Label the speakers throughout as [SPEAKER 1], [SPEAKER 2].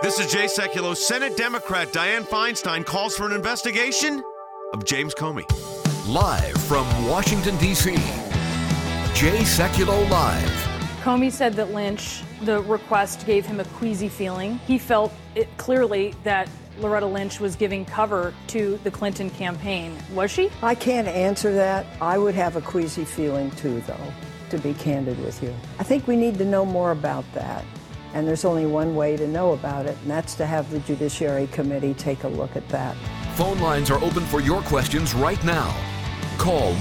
[SPEAKER 1] This is Jay Sekulow. Senate Democrat Dianne Feinstein calls for an investigation of James Comey.
[SPEAKER 2] Live from Washington, D.C., Jay Sekulow Live.
[SPEAKER 3] Comey said that Lynch, the request gave him a queasy feeling. He felt it clearly that Loretta Lynch was giving cover to the Clinton campaign. Was she?
[SPEAKER 4] I can't answer that. I would have a queasy feeling too, though, to be candid with you. I think we need to know more about that. And there's only one way to know about it, and that's to have the Judiciary Committee take a look at that.
[SPEAKER 2] Phone lines are open for your questions right now. Call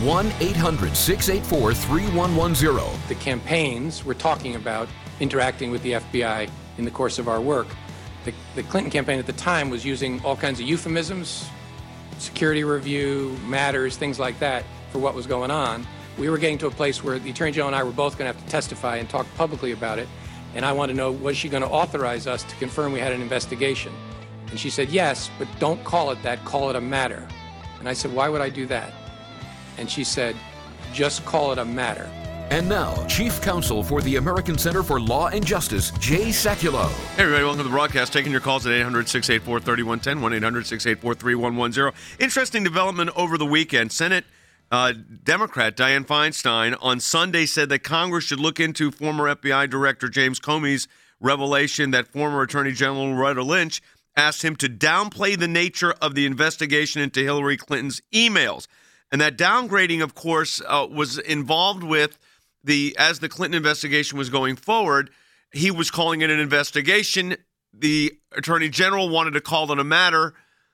[SPEAKER 2] 1-800-684-3110.
[SPEAKER 5] The campaigns we're talking about interacting with the FBI in the course of our work. The Clinton campaign at the time was using all kinds of euphemisms, security review, matters, things like that for what was going on. We were getting to a place where the Attorney General and I were both going to have to testify and talk publicly about it. And I wanted to know, was she going to authorize us to confirm we had an investigation? And she said, yes, but don't call it that, call it a matter. And I said, why would I do that? And she said, just call it a matter.
[SPEAKER 2] And now, Chief Counsel for the American Center for Law and Justice, Jay Sekulow.
[SPEAKER 1] Hey, everybody, welcome to the broadcast. Taking your calls at 800-684-3110, 1-800-684-3110. Interesting development over the weekend. Senate Democrat Dianne Feinstein on Sunday said that Congress should look into former FBI Director James Comey's revelation that former Attorney General Loretta Lynch asked him to downplay the nature of the investigation into Hillary Clinton's emails. And that downgrading, of course, was involved with as the Clinton investigation was going forward. He was calling it an investigation. The Attorney General wanted to call it a matter,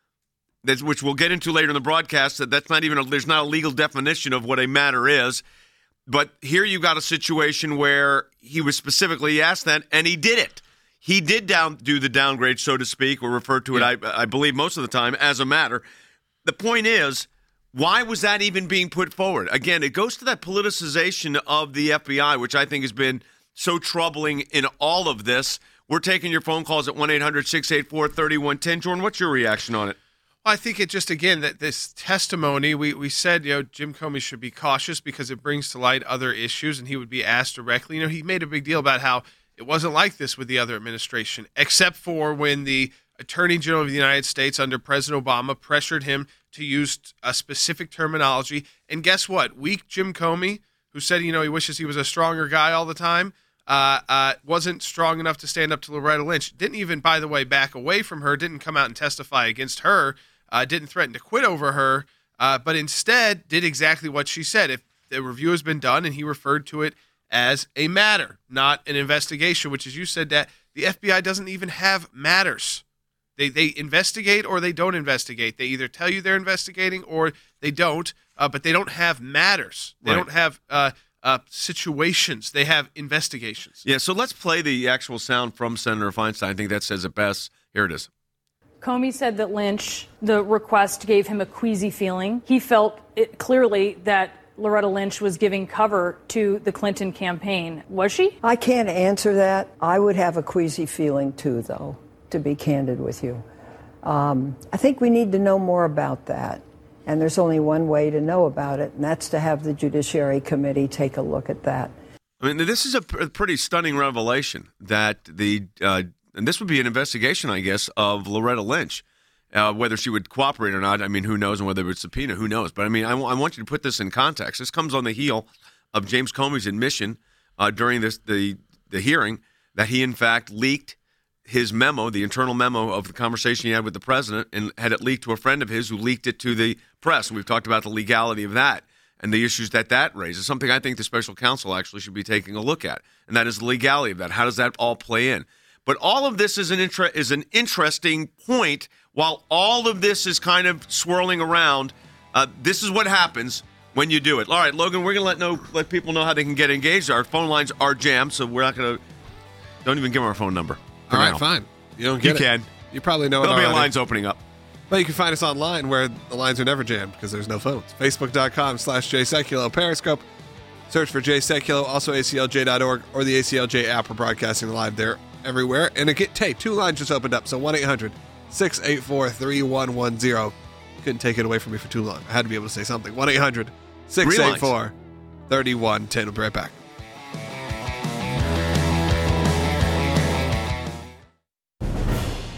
[SPEAKER 1] which we'll get into later in the broadcast. That's not even there's not a legal definition of what a matter is. But here you got a situation where he was specifically asked that, and he did it. He did do the downgrade, so to speak, or refer to it, I believe, most of the time as a matter. The point is, why was that even being put forward? Again, it goes to that politicization of the FBI, which I think has been so troubling in all of this. We're taking your phone calls at 1-800-684-3110. Jordan, what's your reaction on it?
[SPEAKER 6] Well, I think it just, again, that this testimony, we said, Jim Comey should be cautious because it brings to light other issues, and he would be asked directly. He made a big deal about how it wasn't like this with the other administration, except for when the Attorney General of the United States under President Obama pressured him to use a specific terminology. And guess what? Weak Jim Comey, who said, he wishes he was a stronger guy all the time, wasn't strong enough to stand up to Loretta Lynch. Didn't even, by the way, back away from her, didn't come out and testify against her, didn't threaten to quit over her, but instead did exactly what she said. If the review has been done, and he referred to it as a matter, not an investigation, which, as you said, that the FBI doesn't even have matters. They investigate or they don't investigate. They either tell you they're investigating or they don't, but they don't have matters. They don't have situations. They have investigations.
[SPEAKER 1] Yeah, so let's play the actual sound from Senator Feinstein. I think that says it best. Here it is.
[SPEAKER 3] Comey said that Lynch, the request gave him a queasy feeling. He felt it clearly that Loretta Lynch was giving cover to the Clinton campaign. Was she?
[SPEAKER 4] I can't answer that. I would have a queasy feeling too, though, to be candid with you. I think we need to know more about that. And there's only one way to know about it, and that's to have the Judiciary Committee take a look at that.
[SPEAKER 1] I mean, this is a pretty stunning revelation that and this would be an investigation, I guess, of Loretta Lynch. Whether she would cooperate or not, I mean, who knows, and whether it's subpoena, who knows. But, I mean, I want you to put this in context. This comes on the heel of James Comey's admission during the hearing that he, in fact, leaked his memo, the internal memo of the conversation he had with the president, and had it leaked to a friend of his who leaked it to the press. And we've talked about the legality of that and the issues that raises, something I think the special counsel actually should be taking a look at, and that is the legality of that. How does that all play in? But all of this is an interesting point. While all of this is kind of swirling around, this is what happens when you do it. All right, Logan, we're going to let people know how they can get engaged. Our phone lines are jammed, so we're not going to – don't even give them our phone number.
[SPEAKER 6] All right, fine. You don't get it.
[SPEAKER 1] You can.
[SPEAKER 6] You probably know it
[SPEAKER 1] There'll be
[SPEAKER 6] already.
[SPEAKER 1] lines opening up.
[SPEAKER 6] But you can find us online where the lines are never jammed because there's no phones. Facebook.com/Jay Sekulow. Periscope. Search for Jay Sekulow. Also ACLJ.org or the ACLJ app. We're broadcasting live there everywhere. And two lines just opened up. So 1-800-684-3110. Couldn't take it away from me for too long. I had to be able to say something. 1-800-684-3110. We'll be right back.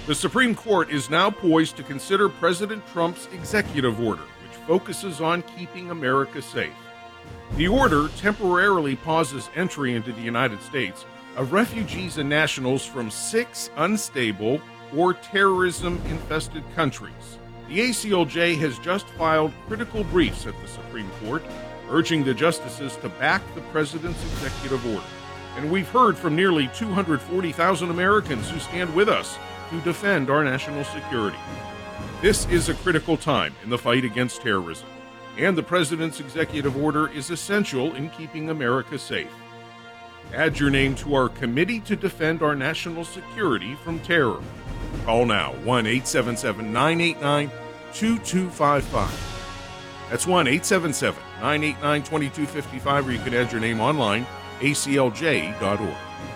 [SPEAKER 7] The Supreme Court is now poised to consider President Trump's executive order, which focuses on keeping America safe. The order temporarily pauses entry into the United States of refugees and nationals from 6 unstable or terrorism-infested countries. The ACLJ has just filed critical briefs at the Supreme Court, urging the justices to back the president's executive order. And we've heard from nearly 240,000 Americans who stand with us to defend our national security. This is a critical time in the fight against terrorism, and the president's executive order is essential in keeping America safe. Add your name to our Committee to Defend Our National Security from Terror. Call now, 1-877-989-2255. That's 1-877-989-2255, or you can add your name online, aclj.org.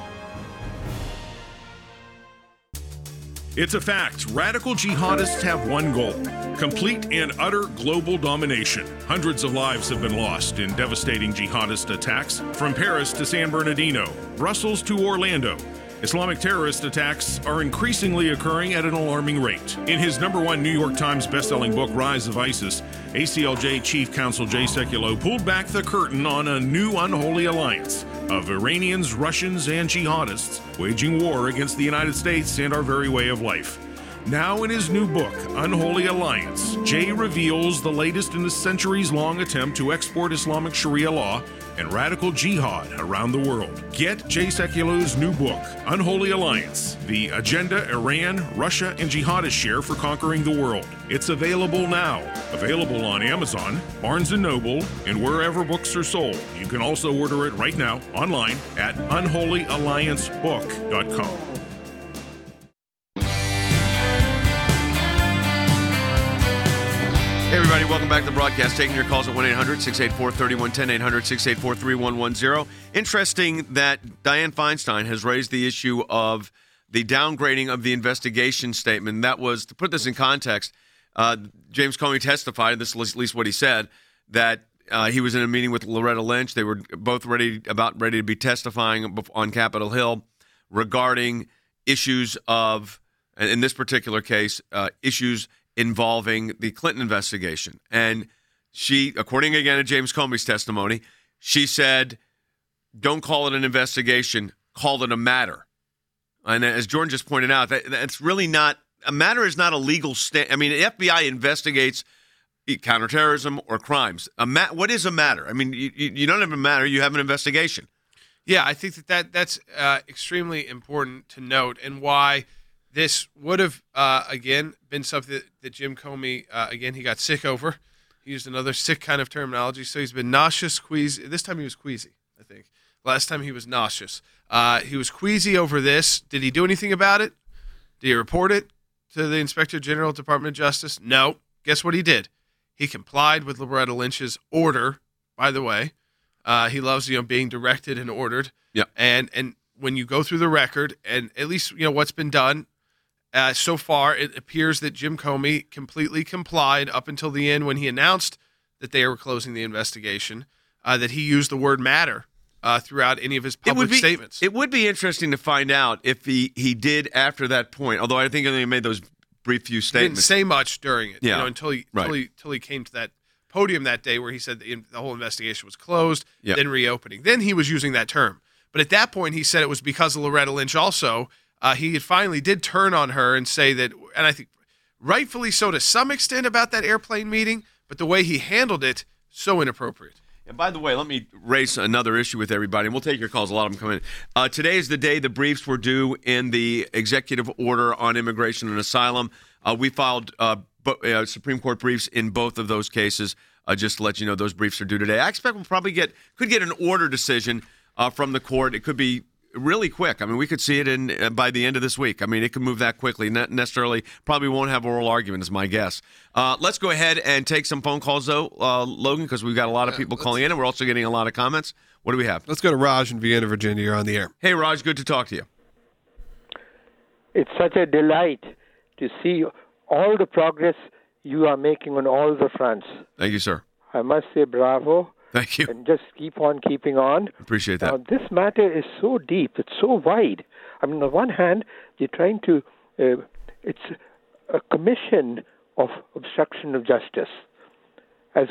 [SPEAKER 7] It's a fact. Radical jihadists have one goal: complete and utter global domination. Hundreds of lives have been lost in devastating jihadist attacks, from Paris to San Bernardino, Brussels to Orlando. Islamic terrorist attacks are increasingly occurring at an alarming rate. In his #1 New York Times bestselling book, Rise of ISIS, ACLJ Chief Counsel Jay Sekulow pulled back the curtain on a new unholy alliance of Iranians, Russians, and jihadists waging war against the United States and our very way of life. Now in his new book, Unholy Alliance, Jay reveals the latest in the centuries-long attempt to export Islamic Sharia law and radical jihad around the world. Get Jay Sekulow's new book, Unholy Alliance, the agenda Iran, Russia, and jihadists share for conquering the world. It's available now. Available on Amazon, Barnes & Noble, and wherever books are sold. You can also order it right now online at unholyalliancebook.com.
[SPEAKER 1] Hey, everybody, welcome back to the broadcast. Taking your calls at 1-800-684-3110, 800-684-3110. Interesting that Dianne Feinstein has raised the issue of the downgrading of the investigation statement. That was, to put this in context, James Comey testified, this is at least what he said, that he was in a meeting with Loretta Lynch. They were both ready to be testifying on Capitol Hill regarding issues of, in this particular case, issues involving the Clinton investigation. And she, according again to James Comey's testimony, she said, don't call it an investigation, call it a matter. And as Jordan just pointed out, that's really not, a matter is not a legal I mean, the FBI investigates counterterrorism or crimes. What is a matter? I mean, you don't have a matter, you have an investigation.
[SPEAKER 6] Yeah, I think that's extremely important to note, and why this would have, again, been something that Jim Comey, again, he got sick over. He used another sick kind of terminology. So he's been nauseous, queasy. This time he was queasy, I think. Last time he was nauseous. He was queasy over this. Did he do anything about it? Did he report it to the Inspector General, Department of Justice? No. Guess what he did? He complied with Loretta Lynch's order, by the way. He loves, being directed and ordered.
[SPEAKER 1] Yeah.
[SPEAKER 6] And when you go through the record, and at least, what's been done, so far, it appears that Jim Comey completely complied up until the end when he announced that they were closing the investigation, that he used the word matter throughout any of his public statements.
[SPEAKER 1] It would be interesting to find out if he did after that point, although I think he made those brief few statements.
[SPEAKER 6] He didn't say much during it, until he came to that podium that day where he said the whole investigation was closed, then reopening. Then he was using that term. But at that point, he said it was because of Loretta Lynch also. He finally did turn on her and say that, and I think rightfully so to some extent about that airplane meeting, but the way he handled it, so inappropriate.
[SPEAKER 1] And by the way, let me raise another issue with everybody, and we'll take your calls. A lot of them come in. Today is the day the briefs were due in the executive order on immigration and asylum. We filed Supreme Court briefs in both of those cases. Just to let you know, those briefs are due today. I expect we'll probably could get an order decision from the court. It could be really quick. I mean, we could see it by the end of this week. I mean, it could move that quickly. Not necessarily, probably won't have oral argument is my guess. Let's go ahead and take some phone calls, though, Logan, because we've got a lot of people calling in, and we're also getting a lot of comments. What do we have?
[SPEAKER 8] Let's go to Raj in Vienna, Virginia. You're on the air.
[SPEAKER 1] Hey, Raj, good to talk to you.
[SPEAKER 9] It's such a delight to see all the progress you are making on all the fronts.
[SPEAKER 1] Thank you, sir.
[SPEAKER 9] I must say bravo.
[SPEAKER 1] Thank you.
[SPEAKER 9] And just keep on keeping on.
[SPEAKER 1] Appreciate that.
[SPEAKER 9] Now, this matter is so deep. It's so wide. I mean, on the one hand, you're trying to it's a commission of obstruction of justice, as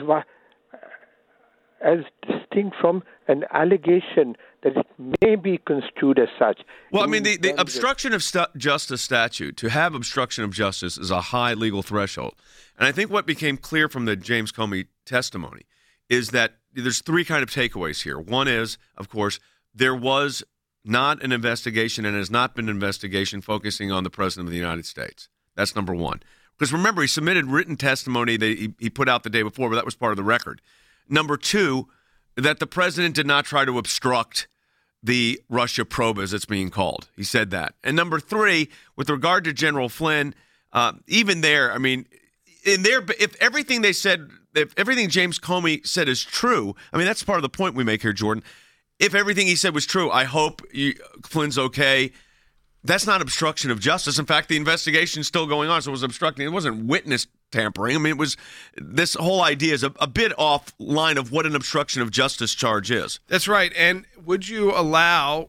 [SPEAKER 9] distinct from an allegation that it may be construed as such.
[SPEAKER 1] Well, I mean, the obstruction of justice statute, to have obstruction of justice is a high legal threshold. And I think what became clear from the James Comey testimony is that there's three kind of takeaways here. One is, of course, there was not an investigation and has not been an investigation focusing on the President of the United States. That's number one. Because remember, he submitted written testimony that he put out the day before, but that was part of the record. Number two, that the president did not try to obstruct the Russia probe, as it's being called. He said that. And number three, with regard to General Flynn, even there, I mean, if everything they said, if everything James Comey said is true, I mean, that's part of the point we make here, Jordan. If everything he said was true, I hope Flynn's okay. That's not obstruction of justice. In fact, the investigation's still going on, so it was obstructing. It wasn't witness tampering. I mean, it was, this whole idea is a bit off line of what an obstruction of justice charge is.
[SPEAKER 6] That's right. And would you allow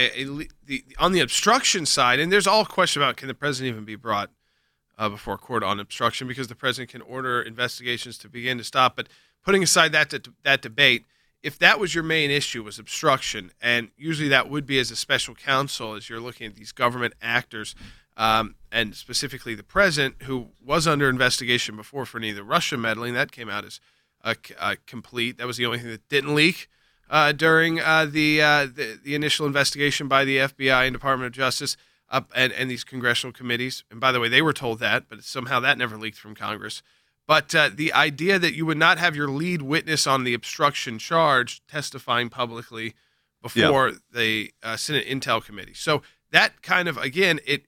[SPEAKER 6] on the obstruction side, and there's all question about can the president even be brought before court on obstruction, because the president can order investigations to begin to stop. But putting aside that debate, if that was your main issue, was obstruction, and usually that would be as a special counsel as you're looking at these government actors, and specifically the president, who was under investigation before for any of the Russia meddling, that came out as complete. That was the only thing that didn't leak during the initial investigation by the FBI and Department of Justice and these congressional committees. And by the way, they were told that, but somehow that never leaked from Congress. But the idea that you would not have your lead witness on the obstruction charge testifying publicly before the Senate Intel Committee. So that kind of, again, it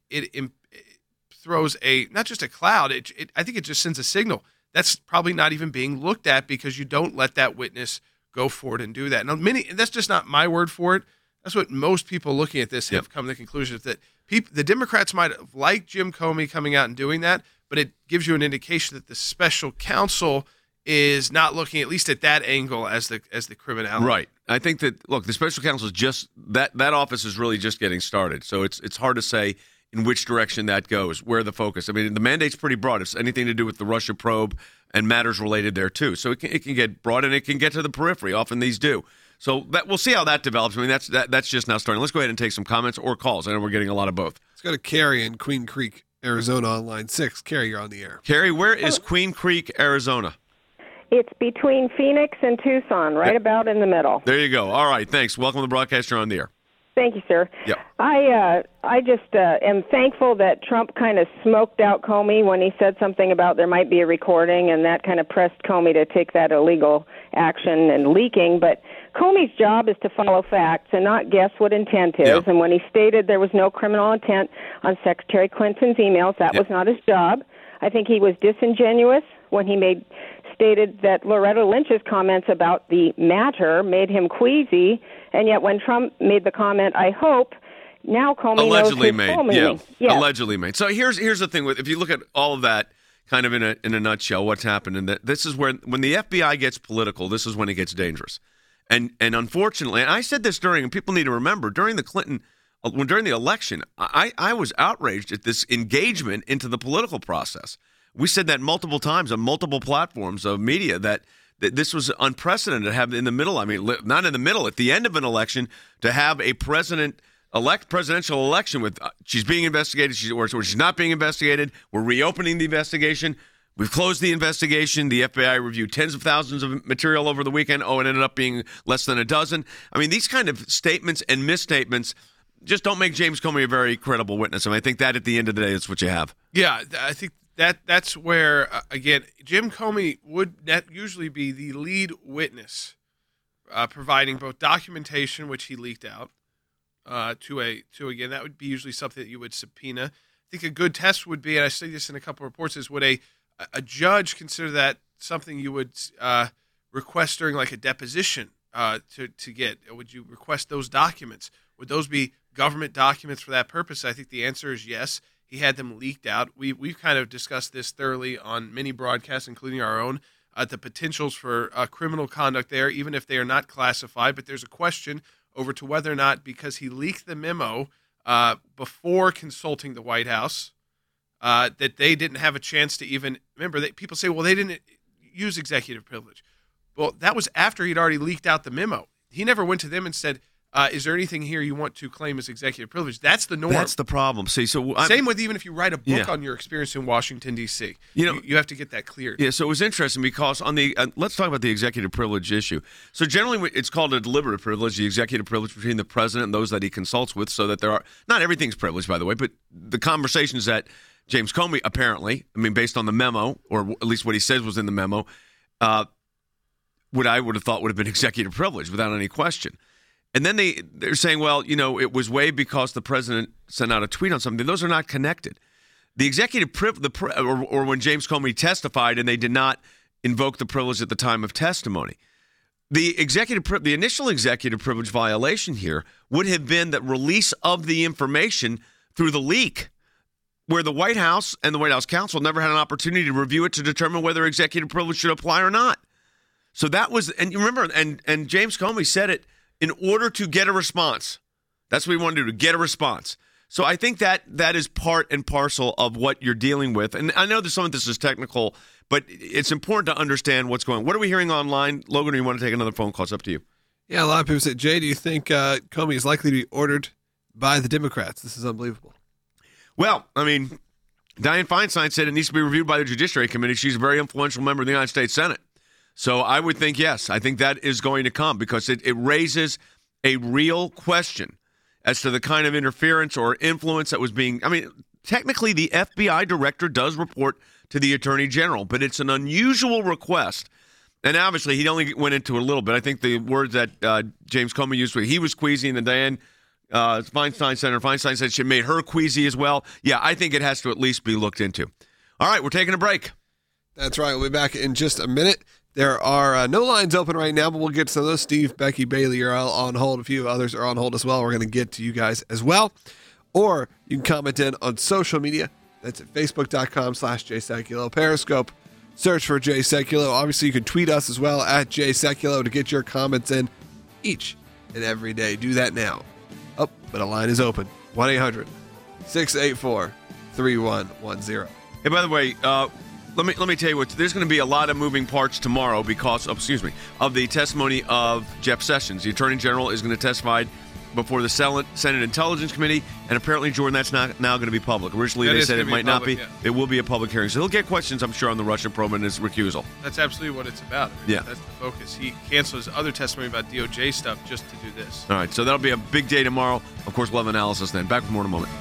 [SPEAKER 6] throws not just a cloud, I think it just sends a signal. That's probably not even being looked at, because you don't let that witness go forward and do that. Now, that's just not my word for it. That's what most people looking at this have come to the conclusion is that the Democrats might have liked Jim Comey coming out and doing that, but it gives you an indication that the special counsel is not looking at least at that angle as the criminality.
[SPEAKER 1] Right. I think that, look, the special counsel is just that office is really just getting started. So it's hard to say in which direction that goes, where the focus. I mean, the mandate's pretty broad. It's anything to do with the Russia probe and matters related there too. So it can get broad, and it can get to the periphery. Often these do. So we'll see how that develops. I mean, that's just now starting. Let's go ahead and take some comments or calls. I know we're getting a lot of both.
[SPEAKER 8] Let's go to Carrie in Queen Creek, Arizona on line 6. Carrie, you're on the air.
[SPEAKER 1] Carrie, where is Queen Creek, Arizona?
[SPEAKER 10] It's between Phoenix and Tucson, right about in the middle.
[SPEAKER 1] There you go. All right, thanks. Welcome to the broadcast. You're on the air.
[SPEAKER 10] Thank you, sir.
[SPEAKER 1] Yep.
[SPEAKER 10] I just am thankful that Trump kind of smoked out Comey when he said something about there might be a recording, and that kind of pressed Comey to take that illegal action and leaking. But Comey's job is to follow facts and not guess what intent is. Yep. And when he stated there was no criminal intent on Secretary Clinton's emails, that was not his job. I think he was disingenuous when he stated that Loretta Lynch's comments about the matter made him queasy, and yet when Trump made the comment, I hope, now Comey
[SPEAKER 1] allegedly
[SPEAKER 10] knows his full
[SPEAKER 1] made.
[SPEAKER 10] meaning. Yeah.
[SPEAKER 1] Allegedly made. So here's the thing with, if you look at all of that kind of in a nutshell, what's happened, and this is where, when the FBI gets political, this is when it gets dangerous. And unfortunately, and I said this and people need to remember, during the election, I was outraged at this engagement into the political process. We said that multiple times on multiple platforms of media that this was unprecedented to have in the middle. I mean, not in the middle, at the end of an election, to have a presidential election with she's being investigated, or she's not being investigated. We're reopening the investigation. We've closed the investigation. The FBI reviewed tens of thousands of material over the weekend. Oh, it ended up being less than a dozen. I mean, these kind of statements and misstatements just don't make James Comey a very credible witness. I mean, I think that at the end of the day, that's what you have.
[SPEAKER 6] Yeah, I think that's where, again, Jim Comey would usually be the lead witness, providing both documentation, which he leaked out, again, that would be usually something that you would subpoena. I think a good test would be, and I see this in a couple of reports, is would a judge consider that something you would request during like a deposition to get? Would you request those documents? Would those be government documents for that purpose? I think the answer is yes. He had them leaked out. We've kind of discussed this thoroughly on many broadcasts, including our own, the potentials for criminal conduct there, even if they are not classified. But there's a question over to whether or not, because he leaked the memo before consulting the White House, that they didn't have a chance to even remember. People say, well, they didn't use executive privilege. Well, that was after he'd already leaked out the memo. He never went to them and said, is there anything here you want to claim as executive privilege? That's the norm.
[SPEAKER 1] That's the problem. See,
[SPEAKER 6] same with even if you write a book on your experience in Washington, D.C. You have to get that cleared.
[SPEAKER 1] Yeah, so it was interesting because on the let's talk about the executive privilege issue. So generally it's called a deliberative privilege, the executive privilege between the president and those that he consults with, so that there are – not everything's privileged, by the way, but the conversations that James Comey apparently, based on the memo, or at least what he says was in the memo, what I would have thought would have been executive privilege without any question. And then they're saying, well, it was waived because the president sent out a tweet on something. Those are not connected. The executive or when James Comey testified and they did not invoke the privilege at the time of testimony. The initial executive privilege violation here would have been the release of the information through the leak, where the White House and the White House counsel never had an opportunity to review it to determine whether executive privilege should apply or not. So that was, and you remember, and James Comey said it, in order to get a response. That's what we want to do, to get a response. So I think that is part and parcel of what you're dealing with. And I know that some of this is technical, but it's important to understand what's going on. What are we hearing online? Logan, or you want to take another phone call? It's up to you.
[SPEAKER 8] Yeah, a lot of people say, Jay, do you think Comey is likely to be ordered by the Democrats? This is unbelievable.
[SPEAKER 1] Well, Dianne Feinstein said it needs to be reviewed by the Judiciary Committee. She's a very influential member of the United States Senate. So I would think, yes, I think that is going to come because it raises a real question as to the kind of interference or influence that was being, technically the FBI director does report to the Attorney General, but it's an unusual request. And obviously he only went into it a little bit. I think the words that James Comey used were he was queasy, and then Dianne Senator Feinstein said she made her queasy as well. Yeah, I think it has to at least be looked into. All right, we're taking a break.
[SPEAKER 8] That's right. We'll be back in just a minute. There are no lines open right now, but we'll get to those. Steve, Becky, Bailey are all on hold. A few others are on hold as well. We're going to get to you guys as well. Or you can comment in on social media. That's at facebook.com/JSeculo. Periscope, search for Jay Sekulow. Obviously, you can tweet us as well at Jay Sekulow to get your comments in each and every day. Do that now. Oh, but a line is open. 1-800-684-3110.
[SPEAKER 1] Hey, by the way, let me tell you what. There's going to be a lot of moving parts tomorrow because of the testimony of Jeff Sessions. The Attorney General is going to testify before the Senate Intelligence Committee, and apparently, Jordan, that's now going to be public. Originally, they said it might not be. Yeah. It will be a public hearing, so he'll get questions, I'm sure, on the Russia probe and his recusal.
[SPEAKER 6] That's absolutely what it's about.
[SPEAKER 1] Yeah,
[SPEAKER 6] that's the focus. He canceled his other testimony about DOJ stuff just to do this.
[SPEAKER 1] All right, so that'll be a big day tomorrow. Of course, we'll have analysis then. Back with more in a moment.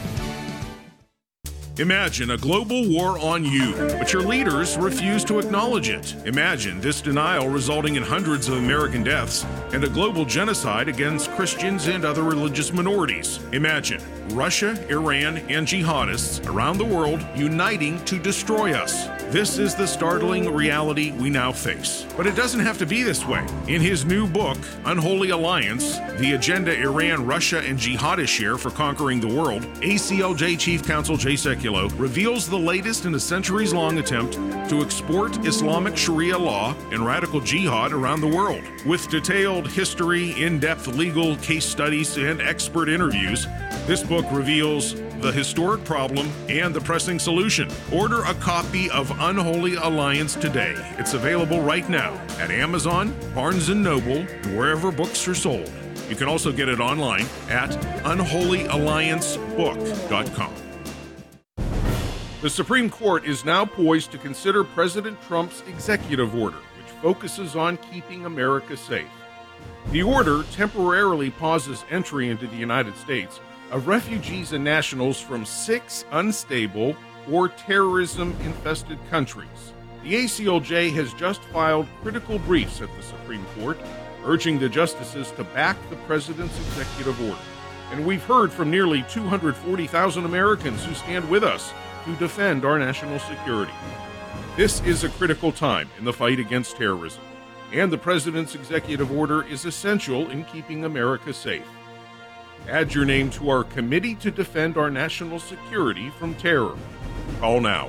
[SPEAKER 7] Imagine a global war on you, but your leaders refuse to acknowledge it. Imagine this denial resulting in hundreds of American deaths and a global genocide against Christians and other religious minorities. Imagine Russia, Iran, and jihadists around the world uniting to destroy us. This is the startling reality we now face. But it doesn't have to be this way. In his new book, Unholy Alliance, The Agenda Iran, Russia, and Jihadists Share for Conquering the World, ACLJ Chief Counsel Jay Sekulow reveals the latest in a centuries-long attempt to export Islamic Sharia law and radical jihad around the world. With detailed history, in-depth legal case studies, and expert interviews, this book reveals the historic problem and the pressing solution. Order a copy of Unholy Alliance today. It's available right now at Amazon, Barnes & Noble, and wherever books are sold. You can also get it online at unholyalliancebook.com. The Supreme Court is now poised to consider President Trump's executive order, which focuses on keeping America safe. The order temporarily pauses entry into the United States of refugees and nationals from 6 unstable or terrorism-infested countries. The ACLJ has just filed critical briefs at the Supreme Court, urging the justices to back the president's executive order. And we've heard from nearly 240,000 Americans who stand with us to defend our national security. This is a critical time in the fight against terrorism, and the president's executive order is essential in keeping America safe. Add your name to our committee to defend our national security from terror. Call now,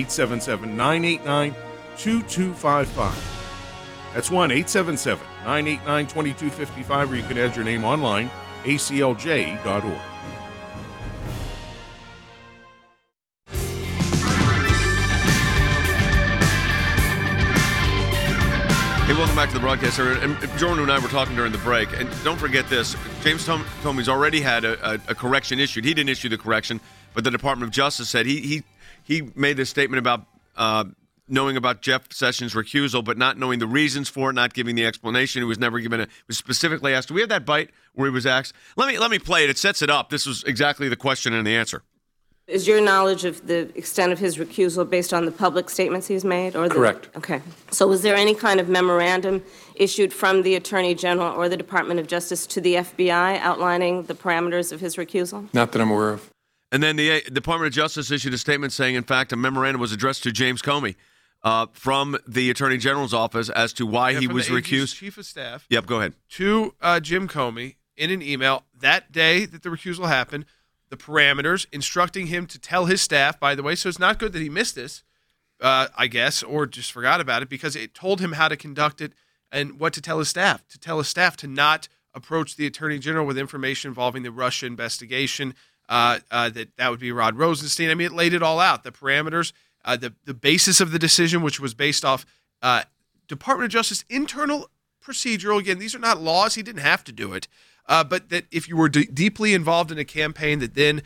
[SPEAKER 7] 1-877-989-2255. That's 1-877-989-2255, or you can add your name online, aclj.org.
[SPEAKER 1] Welcome back to the broadcast. And Jordan and I were talking during the break. And don't forget this. James Comey's already had a correction issued. He didn't issue the correction, but the Department of Justice said he made this statement about knowing about Jeff Sessions' recusal, but not knowing the reasons for it, not giving the explanation. He was never given was specifically asked. Do we have that bite where he was asked? Let me play it. It sets it up. This was exactly the question and the answer.
[SPEAKER 11] Is your knowledge of the extent of his recusal based on the public statements he's made?
[SPEAKER 5] Correct.
[SPEAKER 11] Okay. So was there any kind of memorandum issued from the Attorney General or the Department of Justice to the FBI outlining the parameters of his recusal?
[SPEAKER 5] Not that I'm aware of.
[SPEAKER 1] And then the Department of Justice issued a statement saying, in fact, a memorandum was addressed to James Comey from the Attorney General's office as to why he was recused.
[SPEAKER 6] Chief of Staff.
[SPEAKER 1] Yep, go ahead.
[SPEAKER 6] To Jim Comey in an email that day that the recusal happened, the parameters, instructing him to tell his staff, by the way. So it's not good that he missed this, I guess, or just forgot about it, because it told him how to conduct it and what to tell his staff. To tell his staff to not approach the Attorney General with information involving the Russia investigation, that would be Rod Rosenstein. I mean, it laid it all out. The parameters, the basis of the decision, which was based off Department of Justice internal procedural. Again, these are not laws. He didn't have to do it. But that if you were deeply involved in a campaign that then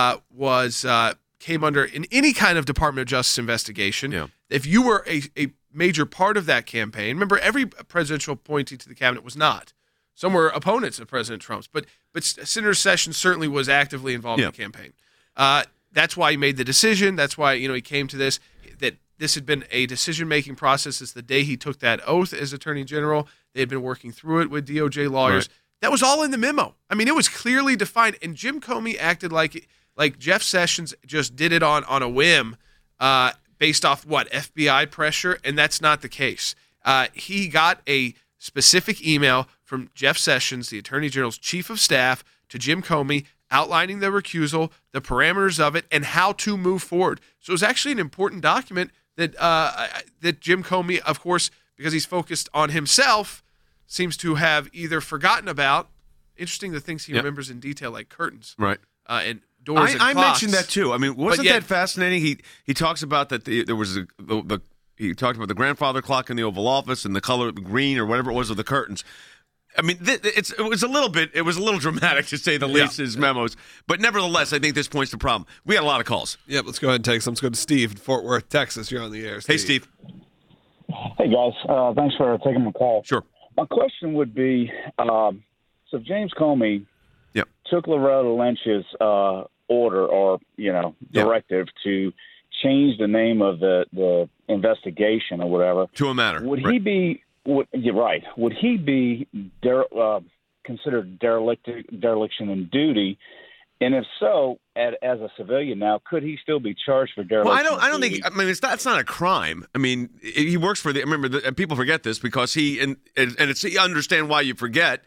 [SPEAKER 6] came under in any kind of Department of Justice investigation, if you were a major part of that campaign, remember every presidential appointee to the cabinet was not. Some were opponents of President Trump's, but Senator Sessions certainly was actively involved in the campaign. That's why he made the decision. That's why he came to this, that this had been a decision-making process since the day he took that oath as Attorney General. They had been working through it with DOJ lawyers. Right. That was all in the memo. I mean, it was clearly defined, and Jim Comey acted like Jeff Sessions just did it on a whim based off, FBI pressure, and that's not the case. He got a specific email from Jeff Sessions, the Attorney General's Chief of Staff, to Jim Comey outlining the recusal, the parameters of it, and how to move forward. So it was actually an important document that that Jim Comey, of course, because he's focused on himself, seems to have either forgotten about. Interesting, the things he remembers in detail, like curtains,
[SPEAKER 1] right,
[SPEAKER 6] and doors. And
[SPEAKER 1] I
[SPEAKER 6] clocks.
[SPEAKER 1] mentioned that too. I mean, wasn't that fascinating? He talks about that there was he talked about the grandfather clock in the Oval Office and the color green or whatever it was of the curtains. I mean, it was a little dramatic to say the least, his memos, but nevertheless, I think this points to the problem. We got a lot of calls.
[SPEAKER 8] Yep, let's go ahead and take some. Let's go to Steve in Fort Worth, Texas. You're on the air, Steve.
[SPEAKER 1] Hey, Steve.
[SPEAKER 12] Hey, guys. Thanks for taking my call.
[SPEAKER 1] Sure.
[SPEAKER 12] My question would be, so James Comey took Loretta Lynch's order or, directive to change the name of the investigation or whatever.
[SPEAKER 1] To a matter.
[SPEAKER 12] Would he be, would he be considered dereliction in duty? And if so, as a civilian now, could he still be charged for dereliction?
[SPEAKER 1] Well, I don't think. I mean, that's not a crime. I mean, he works for the. Remember, and people forget this because he and it's. You understand why you forget.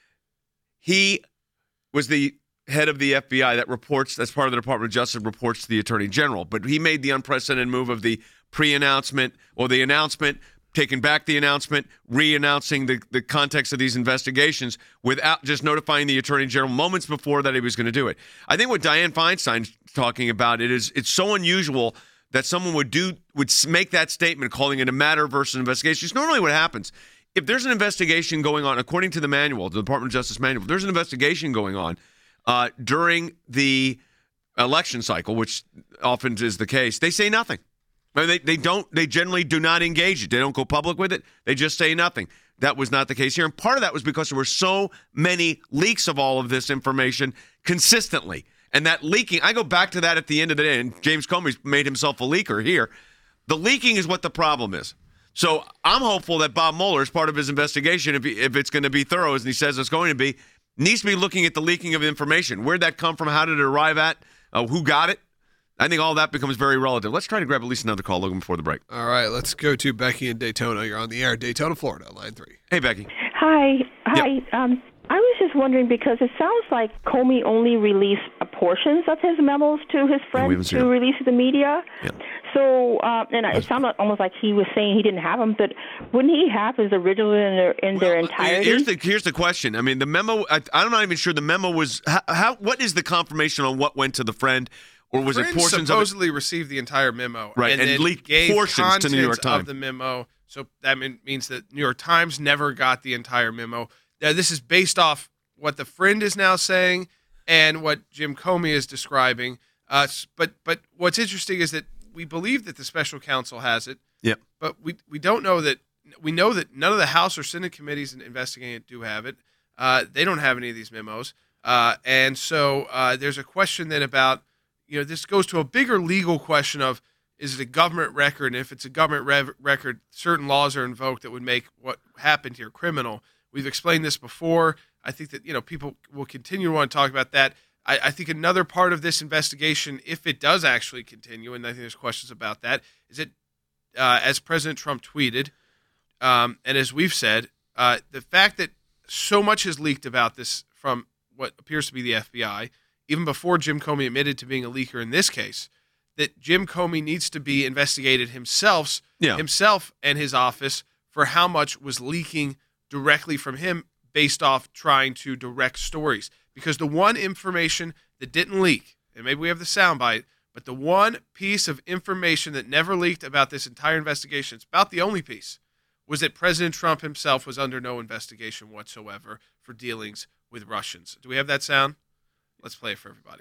[SPEAKER 1] He was the head of the FBI that reports. That's part of the Department of Justice. Reports to the Attorney General, but he made the unprecedented move of the pre-announcement or the announcement, taking back the announcement, re-announcing the context of these investigations without just notifying the Attorney General moments before that he was going to do it. I think what Dianne Feinstein's talking about, it's so unusual that someone would make that statement calling it a matter versus investigation. It's normally what happens. If there's an investigation going on, according to the manual, the Department of Justice manual, if there's an investigation going on during the election cycle, which often is the case, they say nothing. They generally do not engage it. They don't go public with it. They just say nothing. That was not the case here. And part of that was because there were so many leaks of all of this information consistently. And that leaking, I go back to that at the end of the day, and James Comey's made himself a leaker here. The leaking is what the problem is. So I'm hopeful that Bob Mueller, as part of his investigation, if it's going to be thorough, as he says it's going to be, needs to be looking at the leaking of information. Where'd that come from? How did it arrive at? Who got it? I think all that becomes very relative. Let's try to grab at least another call, Logan, before the break.
[SPEAKER 8] All right, let's go to Becky in Daytona. You're on the air. Daytona, Florida, line 3.
[SPEAKER 1] Hey, Becky.
[SPEAKER 13] Hi.
[SPEAKER 1] Yep.
[SPEAKER 13] I was just wondering because it sounds like Comey only released portions of his memos to his friends to release to the media.
[SPEAKER 1] Yeah.
[SPEAKER 13] So, it sounded almost like he was saying he didn't have them, but wouldn't he have his original in their entirety?
[SPEAKER 1] Here's the question. I mean, the memo, I'm not even sure the memo was, what is the confirmation on what went to the friend? Or was it portions
[SPEAKER 6] supposedly received the entire memo,
[SPEAKER 1] right? And leaked portions to the New York Times
[SPEAKER 6] of the memo So that means that New York Times never got the entire memo. Now, this is based off what the Friend is now saying and what Jim Comey is describing. But what's interesting is that we believe that the special counsel has it.
[SPEAKER 1] Yep.
[SPEAKER 6] But we don't know that. We know that none of the House or Senate committees investigating it do have it. They don't have any of these memos. And so there's a question then about, this goes to a bigger legal question of, is it a government record? And if it's a government record, certain laws are invoked that would make what happened here criminal. We've explained this before. I think that, people will continue to want to talk about that. I think another part of this investigation, if it does actually continue, and I think there's questions about that, is that as President Trump tweeted, and as we've said, the fact that so much has leaked about this from what appears to be the FBI, even before Jim Comey admitted to being a leaker in this case, that Jim Comey needs to be investigated himself and his office for how much was leaking directly from him based off trying to direct stories. Because the one information that didn't leak, and maybe we have the soundbite, but the one piece of information that never leaked about this entire investigation, it's about the only piece, was that President Trump himself was under no investigation whatsoever for dealings with Russians. Do we have that sound? Let's play it for everybody.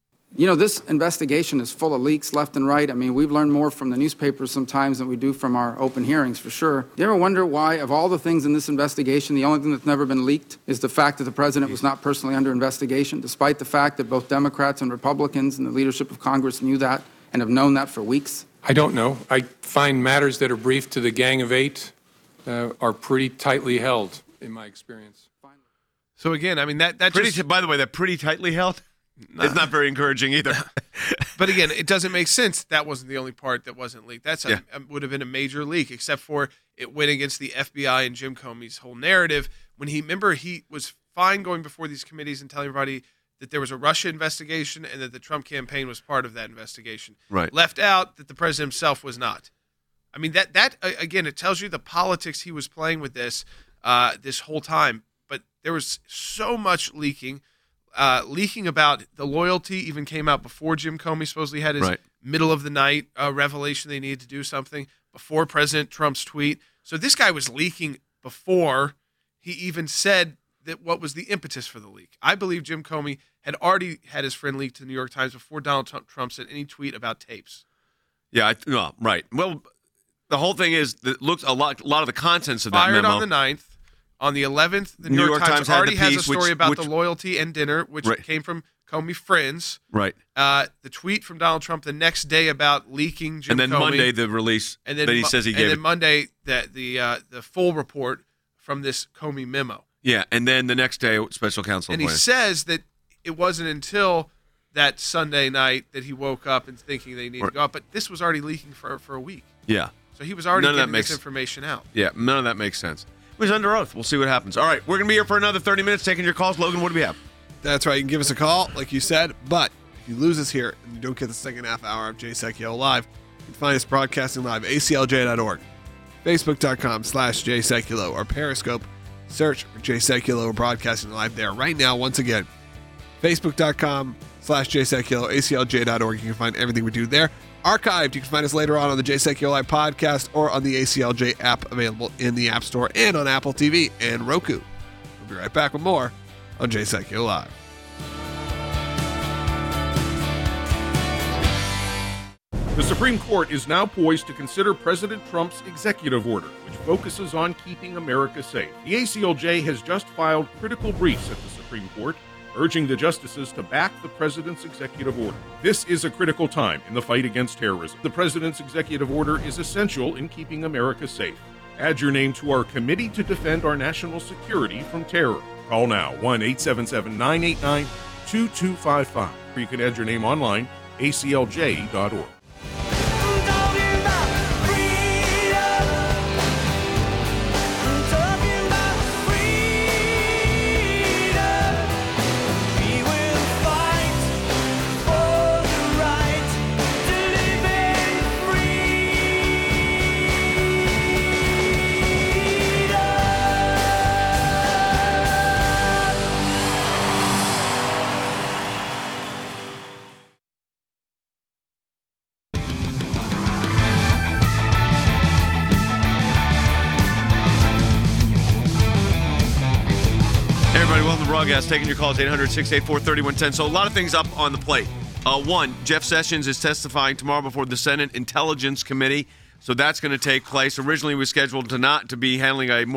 [SPEAKER 14] This investigation is full of leaks left and right. I mean, we've learned more from the newspapers sometimes than we do from our open hearings, for sure. Do you ever wonder why, of all the things in this investigation, the only thing that's never been leaked is the fact that the president was not personally under investigation, despite the fact that both Democrats and Republicans and the leadership of Congress knew that and have known that for weeks?
[SPEAKER 5] I don't know. I find matters that are briefed to the Gang of Eight are pretty tightly held, in my experience.
[SPEAKER 6] So again, I mean, that
[SPEAKER 1] by the way, that pretty tightly held? It's not very encouraging either.
[SPEAKER 6] But again, it doesn't make sense. That wasn't the only part that wasn't leaked. That's would have been a major leak, except for it went against the FBI and Jim Comey's whole narrative. When he was fine going before these committees and telling everybody that there was a Russia investigation and that the Trump campaign was part of that investigation.
[SPEAKER 1] Right.
[SPEAKER 6] Left out that the president himself was not. I mean, that again, it tells you the politics he was playing with this whole time. But there was so much leaking. Leaking about the loyalty even came out before Jim Comey supposedly had his middle of the night revelation they needed to do something, before President Trump's tweet. So this guy was leaking before he even said that what was the impetus for the leak. I believe Jim Comey had already had his friend leaked to the New York Times before Donald Trump said any tweet about tapes.
[SPEAKER 1] Yeah, right. Well, the whole thing is that looks a lot of the contents of that
[SPEAKER 6] Fired
[SPEAKER 1] memo.
[SPEAKER 6] on the 9th. On the 11th, the New York Times already has a story about the loyalty and dinner, which came from Comey friends.
[SPEAKER 1] Right.
[SPEAKER 6] The tweet from Donald Trump the next day about leaking Jim Comey.
[SPEAKER 1] And then Monday, the release that he says he gave.
[SPEAKER 6] And then Monday, the full report from this Comey memo.
[SPEAKER 1] Yeah, and then the next day, special counsel.
[SPEAKER 6] And he says that it wasn't until that Sunday night that he woke up and thinking they needed to go out. But this was already leaking for a week.
[SPEAKER 1] Yeah.
[SPEAKER 6] So he was already getting this information out.
[SPEAKER 1] Yeah, none of that makes sense. He was under oath. We'll see what happens. All right, we're going to be here for another 30 minutes taking your calls. Logan, what do we have?
[SPEAKER 8] That's right. You can give us a call, like you said. But if you lose us here and you don't get the second half hour of Jay Sekulow Live, you can find us broadcasting live at aclj.org, facebook.com/Jay Sekulow, or Periscope. Search for Jay Sekulow. We're broadcasting live there right now. Once again, facebook.com/Jay Sekulow, aclj.org. You can find everything we do there. Archived. You can find us later on the Jay Sekulow Live podcast or on the ACLJ app, available in the App Store and on Apple TV and Roku. We'll be right back with more on Jay Sekulow Live.
[SPEAKER 7] The Supreme Court is now poised to consider President Trump's executive order, which focuses on keeping America safe. The ACLJ has just filed critical briefs at the Supreme Court, urging the justices to back the president's executive order. This is a critical time in the fight against terrorism. The president's executive order is essential in keeping America safe. Add your name to our committee to defend our national security from terror. Call now, 1-877-989-2255. Or you can add your name online, aclj.org.
[SPEAKER 1] Broadcast taking your calls, 800-684-3110. So a lot of things up on the plate. One, Jeff Sessions is testifying tomorrow before the Senate Intelligence Committee. So that's going to take place. Originally, it was scheduled to be handling I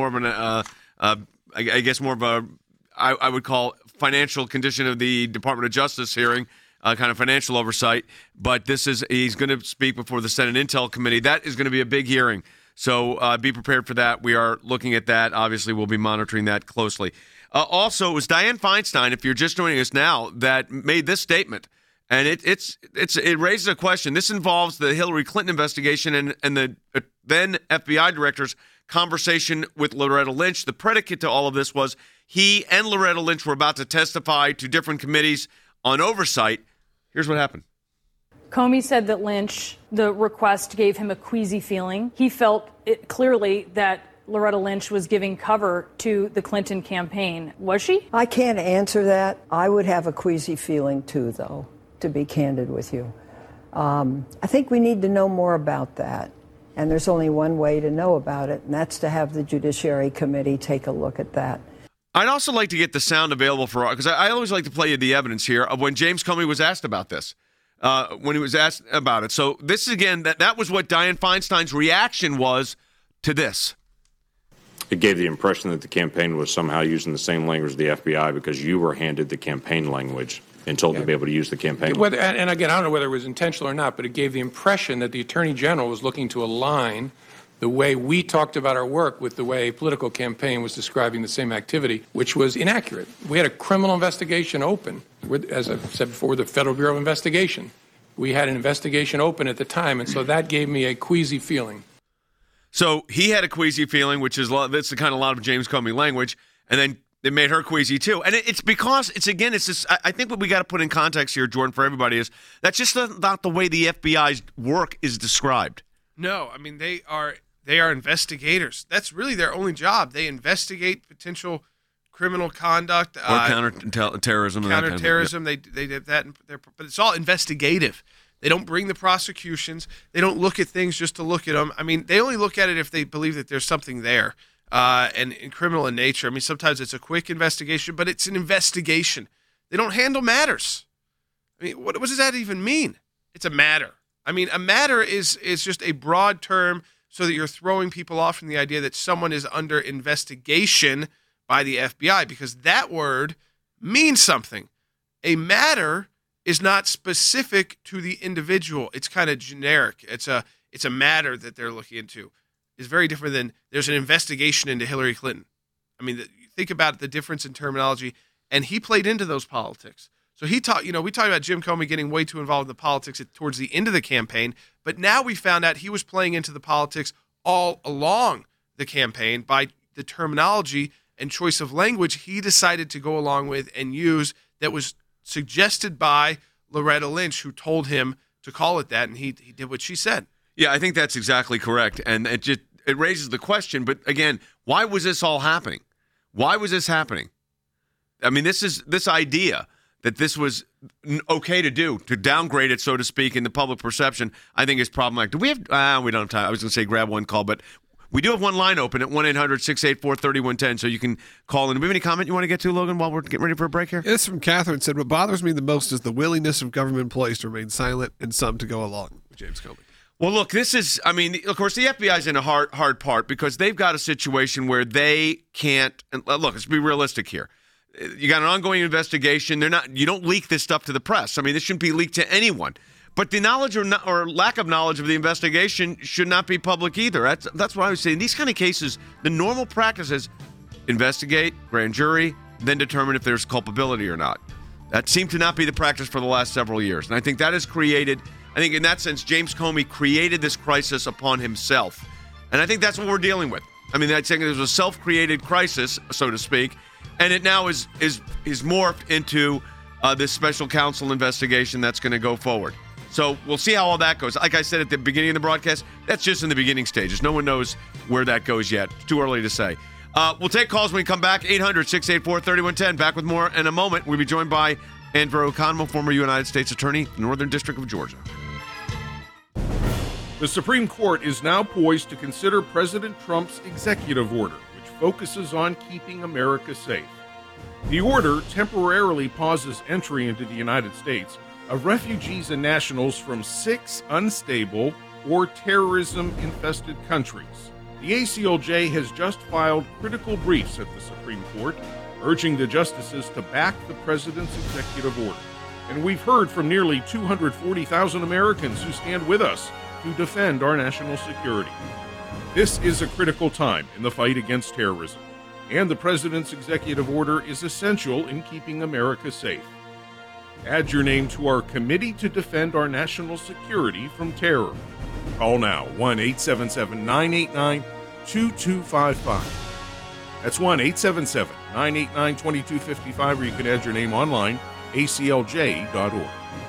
[SPEAKER 1] would call financial condition of the Department of Justice hearing, kind of financial oversight. But he's going to speak before the Senate Intel Committee. That is going to be a big hearing. So be prepared for that. We are looking at that. Obviously, we'll be monitoring that closely. Also, it was Dianne Feinstein, if you're just joining us now, that made this statement. And it raises a question. This involves the Hillary Clinton investigation and the then FBI director's conversation with Loretta Lynch. The predicate to all of this was he and Loretta Lynch were about to testify to different committees on oversight. Here's what happened.
[SPEAKER 3] Comey said that Lynch, the request gave him a queasy feeling. He felt clearly that Loretta Lynch was giving cover to the Clinton campaign. Was she?
[SPEAKER 4] I can't answer that. I would have a queasy feeling too, though, to be candid with you. I think we need to know more about that. And there's only one way to know about it, and that's to have the Judiciary Committee take a look at that.
[SPEAKER 1] I'd also like to get the sound available for, because I always like to play you the evidence here of when James Comey was asked about this. When he was asked about it. So this is, again, that was what Dianne Feinstein's reaction was to this.
[SPEAKER 15] It gave the impression that the campaign was somehow using the same language as the FBI because you were handed the campaign language and told to be able to use the campaign language.
[SPEAKER 5] And again, I don't know whether it was intentional or not, but it gave the impression that the Attorney General was looking to align the way we talked about our work with the way a political campaign was describing the same activity, which was inaccurate. We had a criminal investigation open, as I've said before, the Federal Bureau of Investigation. We had an investigation open at the time, and so that gave me a queasy feeling.
[SPEAKER 1] So he had a queasy feeling, which is that's the kind of a lot of James Comey language, and then it made her queasy too. And it's because it's this. I think what we got to put in context here, Jordan, for everybody is that's just not the way the FBI's work is described.
[SPEAKER 6] No, I mean they are investigators. That's really their only job. They investigate potential criminal conduct
[SPEAKER 1] or counterterrorism.
[SPEAKER 6] Counterterrorism. They did that, but it's all investigative. They don't bring the prosecutions. They don't look at things just to look at them. I mean, they only look at it if they believe that there's something there, and criminal in nature. I mean, sometimes it's a quick investigation, but it's an investigation. They don't handle matters. I mean, what does that even mean? It's a matter. I mean, a matter is just a broad term so that you're throwing people off from the idea that someone is under investigation by the FBI, because that word means something. A matter is not specific to the individual. It's kind of generic. It's a matter that they're looking into. It's very different than there's an investigation into Hillary Clinton. I mean, think about the difference in terminology, and he played into those politics. So we talked about Jim Comey getting way too involved in the politics towards the end of the campaign, but now we found out he was playing into the politics all along the campaign by the terminology and choice of language he decided to go along with and use that was suggested by Loretta Lynch, who told him to call it that, and he did what she said.
[SPEAKER 1] Yeah, I think that's exactly correct, and it raises the question. But again, why was this all happening? Why was this happening? I mean, this idea that this was okay to do, to downgrade it, so to speak, in the public perception, I think is problematic. Do we have? We don't have time. I was going to say grab one call, but we do have one line open at 1-800-684-3110, so you can call in. Do we have any comment you want to get to, Logan, while we're getting ready for a break here?
[SPEAKER 8] This from Catherine said, what bothers me the most is the willingness of government employees to remain silent and some to go along with James Comey.
[SPEAKER 1] Well, look, this is, I mean, of course, the FBI's in a hard part because they've got a situation where they can't, and look, let's be realistic here. You got an ongoing investigation. You don't leak this stuff to the press. I mean, this shouldn't be leaked to anyone. But the knowledge or lack of knowledge of the investigation should not be public either. That's what I was saying. In these kind of cases, the normal practice is investigate, grand jury, then determine if there's culpability or not. That seemed to not be the practice for the last several years. And I think that has created, I think in that sense, James Comey created this crisis upon himself. And I think that's what we're dealing with. I mean, I'd say there's a self-created crisis, so to speak, and it now is morphed into this special counsel investigation that's going to go forward. So we'll see how all that goes. Like I said at the beginning of the broadcast, that's just in the beginning stages. No one knows where that goes yet. It's too early to say. We'll take calls when we come back. 800-684-3110. Back with more in a moment. We'll be joined by Andrew Okonmo, former United States Attorney, Northern District of Georgia.
[SPEAKER 7] The Supreme Court is now poised to consider President Trump's executive order, which focuses on keeping America safe. The order temporarily pauses entry into the United States of refugees and nationals from 6 unstable or terrorism-infested countries. The ACLJ has just filed critical briefs at the Supreme Court, urging the justices to back the president's executive order. And we've heard from nearly 240,000 Americans who stand with us to defend our national security. This is a critical time in the fight against terrorism, and the president's executive order is essential in keeping America safe. Add your name to our Committee to Defend Our National Security from Terror. Call now, 1-877-989-2255. That's 1-877-989-2255, or you can add your name online, aclj.org.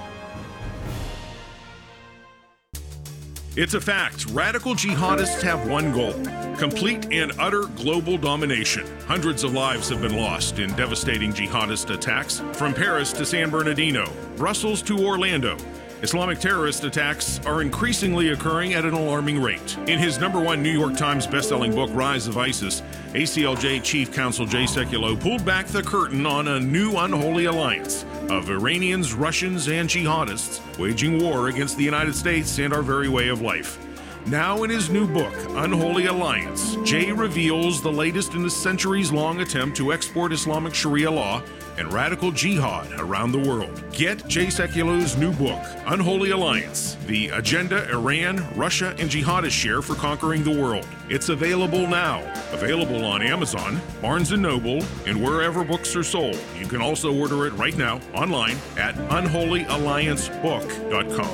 [SPEAKER 7] It's a fact. Radical jihadists have one goal: complete and utter global domination. Hundreds of lives have been lost in devastating jihadist attacks, from Paris to San Bernardino, Brussels to Orlando. Islamic terrorist attacks are increasingly occurring at an alarming rate. In his #1 New York Times bestselling book, Rise of ISIS, ACLJ Chief Counsel Jay Sekulow pulled back the curtain on a new unholy alliance of Iranians, Russians, and jihadists waging war against the United States and our very way of life. Now in his new book, Unholy Alliance, Jay reveals the latest in a centuries-long attempt to export Islamic Sharia law and radical jihad around the world. Get Jay Sekulow's new book, Unholy Alliance, the agenda Iran, Russia, and jihadists share for conquering the world. It's available now. Available on Amazon, Barnes & Noble, and wherever books are sold. You can also order it right now online at unholyalliancebook.com.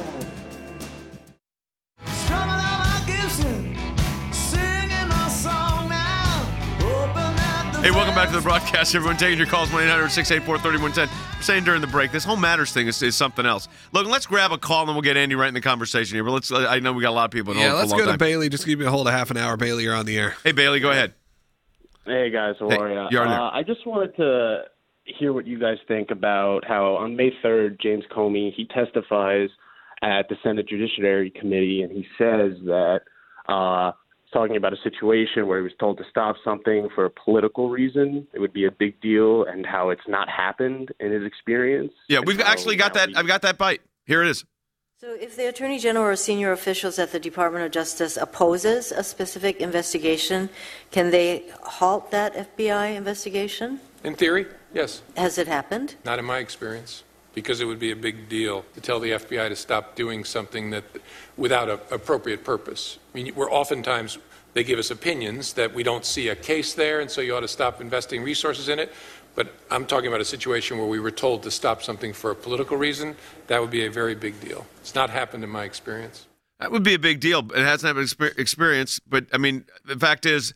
[SPEAKER 1] Hey, welcome back to the broadcast, everyone. Taking your calls, 1-800-684-3110. I'm saying during the break, this whole matters thing is something else. Look, let's grab a call, and we'll get Andy right in the conversation here. But I know we got a lot of people.
[SPEAKER 8] Yeah, let's go to Bailey. Just give me a hold of half an hour. Bailey, you're on the air.
[SPEAKER 1] Hey, Bailey, go ahead.
[SPEAKER 16] Hey, guys, how are you?
[SPEAKER 1] You're on there.
[SPEAKER 16] I just wanted to hear what you guys think about how on May 3rd, James Comey, he testifies at the Senate Judiciary Committee, and he says that talking about a situation where he was told to stop something for a political reason, it would be a big deal, and how it's not happened in his experience.
[SPEAKER 1] Yeah, we've actually got that. I've got that bite. Here it is.
[SPEAKER 17] So if the Attorney General or senior officials at the Department of Justice opposes a specific investigation, can they halt that FBI investigation?
[SPEAKER 5] In theory, yes.
[SPEAKER 17] Has it happened?
[SPEAKER 5] Not in my experience, because it would be a big deal to tell the FBI to stop doing something that without an appropriate purpose. I mean, oftentimes they give us opinions that we don't see a case there, and so you ought to stop investing resources in it. But I'm talking about a situation where we were told to stop something for a political reason. That would be a very big deal. It's not happened in my experience.
[SPEAKER 1] That would be a big deal. It hasn't happened experience. But, I mean, the fact is,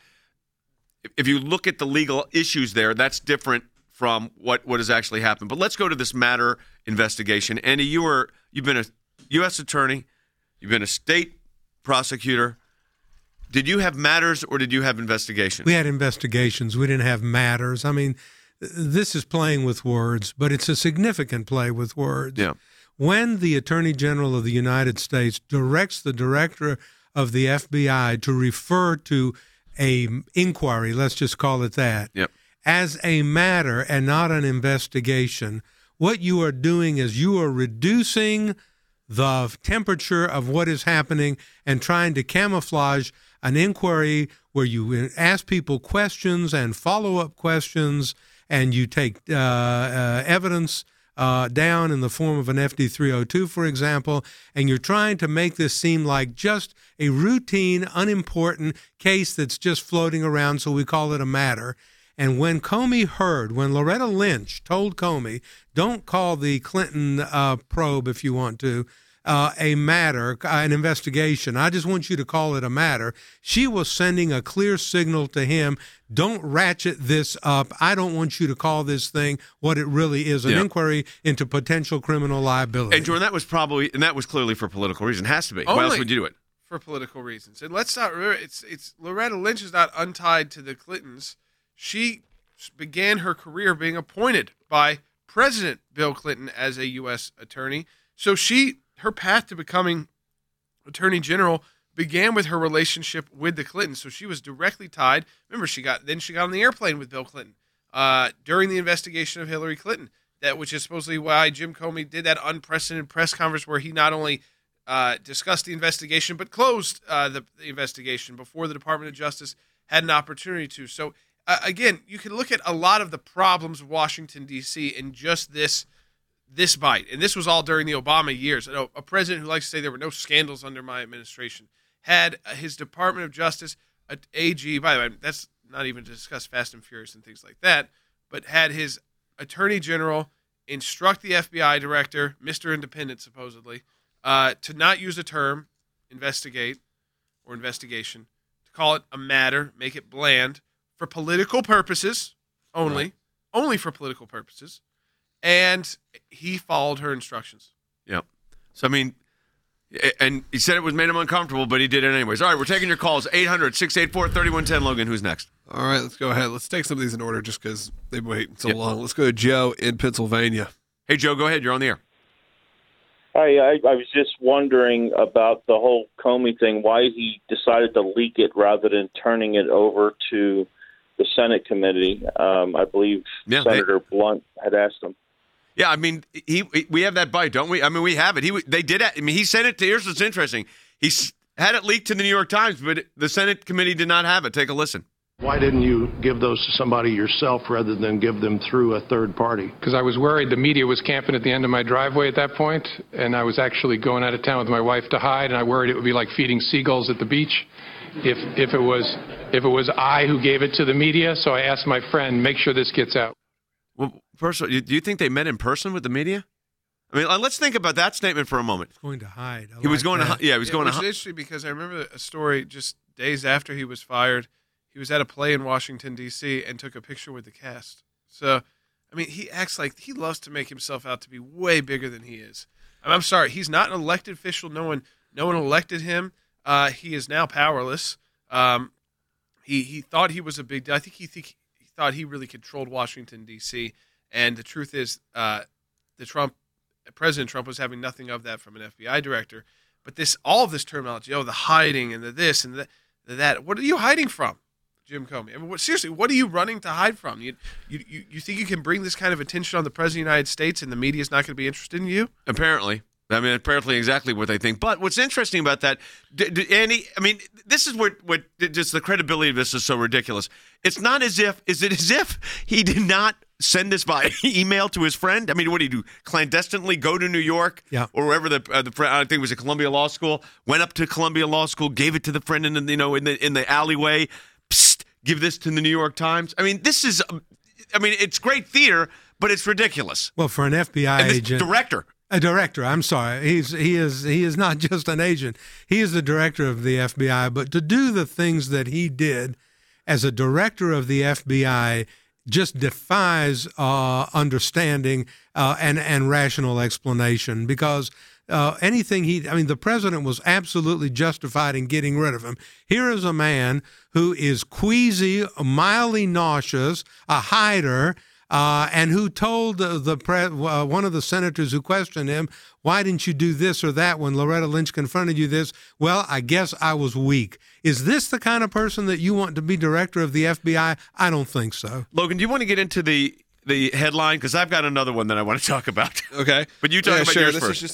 [SPEAKER 1] if you look at the legal issues there, that's different from what has actually happened. But let's go to this Matter investigation. Andy, you've been a U.S. attorney. You've been a state prosecutor. Did you have matters or did you have investigations?
[SPEAKER 18] We had investigations. We didn't have matters. I mean, this is playing with words, but it's a significant play with words.
[SPEAKER 1] Yeah.
[SPEAKER 18] When the Attorney General of the United States directs the director of the FBI to refer to an inquiry, let's just call it that,
[SPEAKER 1] yep,
[SPEAKER 18] as a matter and not an investigation, what you are doing is you are reducing the temperature of what is happening and trying to camouflage an inquiry where you ask people questions and follow-up questions, and you take evidence down in the form of an FD-302, for example, and you're trying to make this seem like just a routine, unimportant case that's just floating around, so we call it a matter. And when Loretta Lynch told Comey, don't call the Clinton probe if you want to, a matter, an investigation. I just want you to call it a matter. She was sending a clear signal to him, don't ratchet this up. I don't want you to call this thing what it really is, an inquiry into potential criminal liability.
[SPEAKER 1] And Jordan, that was clearly for political reason. It has to be. Why else would you do it?
[SPEAKER 6] For political reasons. And let's not remember, it's Loretta Lynch is not untied to the Clintons. She began her career being appointed by President Bill Clinton as a U.S. attorney. So her path to becoming Attorney General began with her relationship with the Clintons. So she was directly tied. Remember, she got on the airplane with Bill Clinton. during the investigation of Hillary Clinton, which is supposedly why Jim Comey did that unprecedented press conference where he not only discussed the investigation but closed the investigation before the Department of Justice had an opportunity to. So, again, you can look at a lot of the problems of Washington, D.C. in just this bite. And this was all during the Obama years. A president who likes to say there were no scandals under my administration had his Department of Justice, AG, by the way, that's not even to discuss Fast and Furious and things like that, but had his Attorney General instruct the FBI director, Mr. Independent supposedly, to not use the term investigate or investigation, to call it a matter, make it bland, for political purposes only, right. Only for political purposes, and he followed her instructions.
[SPEAKER 1] Yeah. So, I mean, and he said it was made him uncomfortable, but he did it anyways. All right, we're taking your calls, 800-684-3110. Logan, who's next?
[SPEAKER 8] All right, let's go ahead. Let's take some of these in order just because they've been waiting so long. Let's go to Joe in Pennsylvania.
[SPEAKER 1] Hey, Joe, go ahead. You're on the air.
[SPEAKER 19] Hi, I was just wondering about the whole Comey thing, why he decided to leak it rather than turning it over to the Senate committee. I believe Senator Blunt had asked him.
[SPEAKER 1] Yeah, I mean, we have that bite, don't we? I mean, we have it. They did it. I mean, he sent it to. Here's what's interesting. He had it leaked to the New York Times, but the Senate committee did not have it. Take a listen.
[SPEAKER 20] Why didn't you give those to somebody yourself rather than give them through a third party?
[SPEAKER 5] Because I was worried the media was camping at the end of my driveway at that point, and I was actually going out of town with my wife to hide, and I worried it would be like feeding seagulls at the beach if it was I who gave it to the media. So I asked my friend, make sure this gets out.
[SPEAKER 1] Well, first of all, do you think they met in person with the media? I mean, let's think about that statement for a moment.
[SPEAKER 18] Going to hide.
[SPEAKER 1] He was going to hide. Yeah, he was going to hide.
[SPEAKER 6] It's interesting because I remember a story just days after he was fired. He was at a play in Washington, D.C., and took a picture with the cast. So, I mean, he acts like he loves to make himself out to be way bigger than he is. I'm sorry, he's not an elected official. No one elected him. He is now powerless. He thought he was a big deal. I think he thought he really controlled Washington, D.C., and the truth is President Trump was having nothing of that from an FBI director. But all of this terminology, the hiding and the this and the that, what are you hiding from, Jim Comey? I mean, seriously, what are you running to hide from? You think you can bring this kind of attention on the President of the United States and the media is not going to be interested in you?
[SPEAKER 1] Apparently. I mean, apparently exactly what they think. But what's interesting about that, Andy, I mean, this is what just the credibility of this is so ridiculous. Is it as if he did not send this by email to his friend? I mean, what did he do? Clandestinely go to New York or wherever the friend, I think it was at Columbia Law School, went up to Columbia Law School, gave it to the friend in the alleyway, psst, give this to the New York Times. I mean, it's great theater, but it's ridiculous.
[SPEAKER 18] Well, for an FBI agent. A director, I'm sorry. He is not just an agent. He is the director of the FBI. But to do the things that he did as a director of the FBI just defies understanding and rational explanation, because the president was absolutely justified in getting rid of him. Here is a man who is queasy, mildly nauseous, a hider, and who told one of the senators who questioned him, why didn't you do this or that when Loretta Lynch confronted you this? Well, I guess I was weak. Is this the kind of person that you want to be director of the FBI? I don't think so.
[SPEAKER 1] Logan, do you want to get into the headline? Because I've got another one that I want to talk about.
[SPEAKER 8] Okay.
[SPEAKER 1] But you talk about yours
[SPEAKER 8] this
[SPEAKER 1] first.
[SPEAKER 8] This is just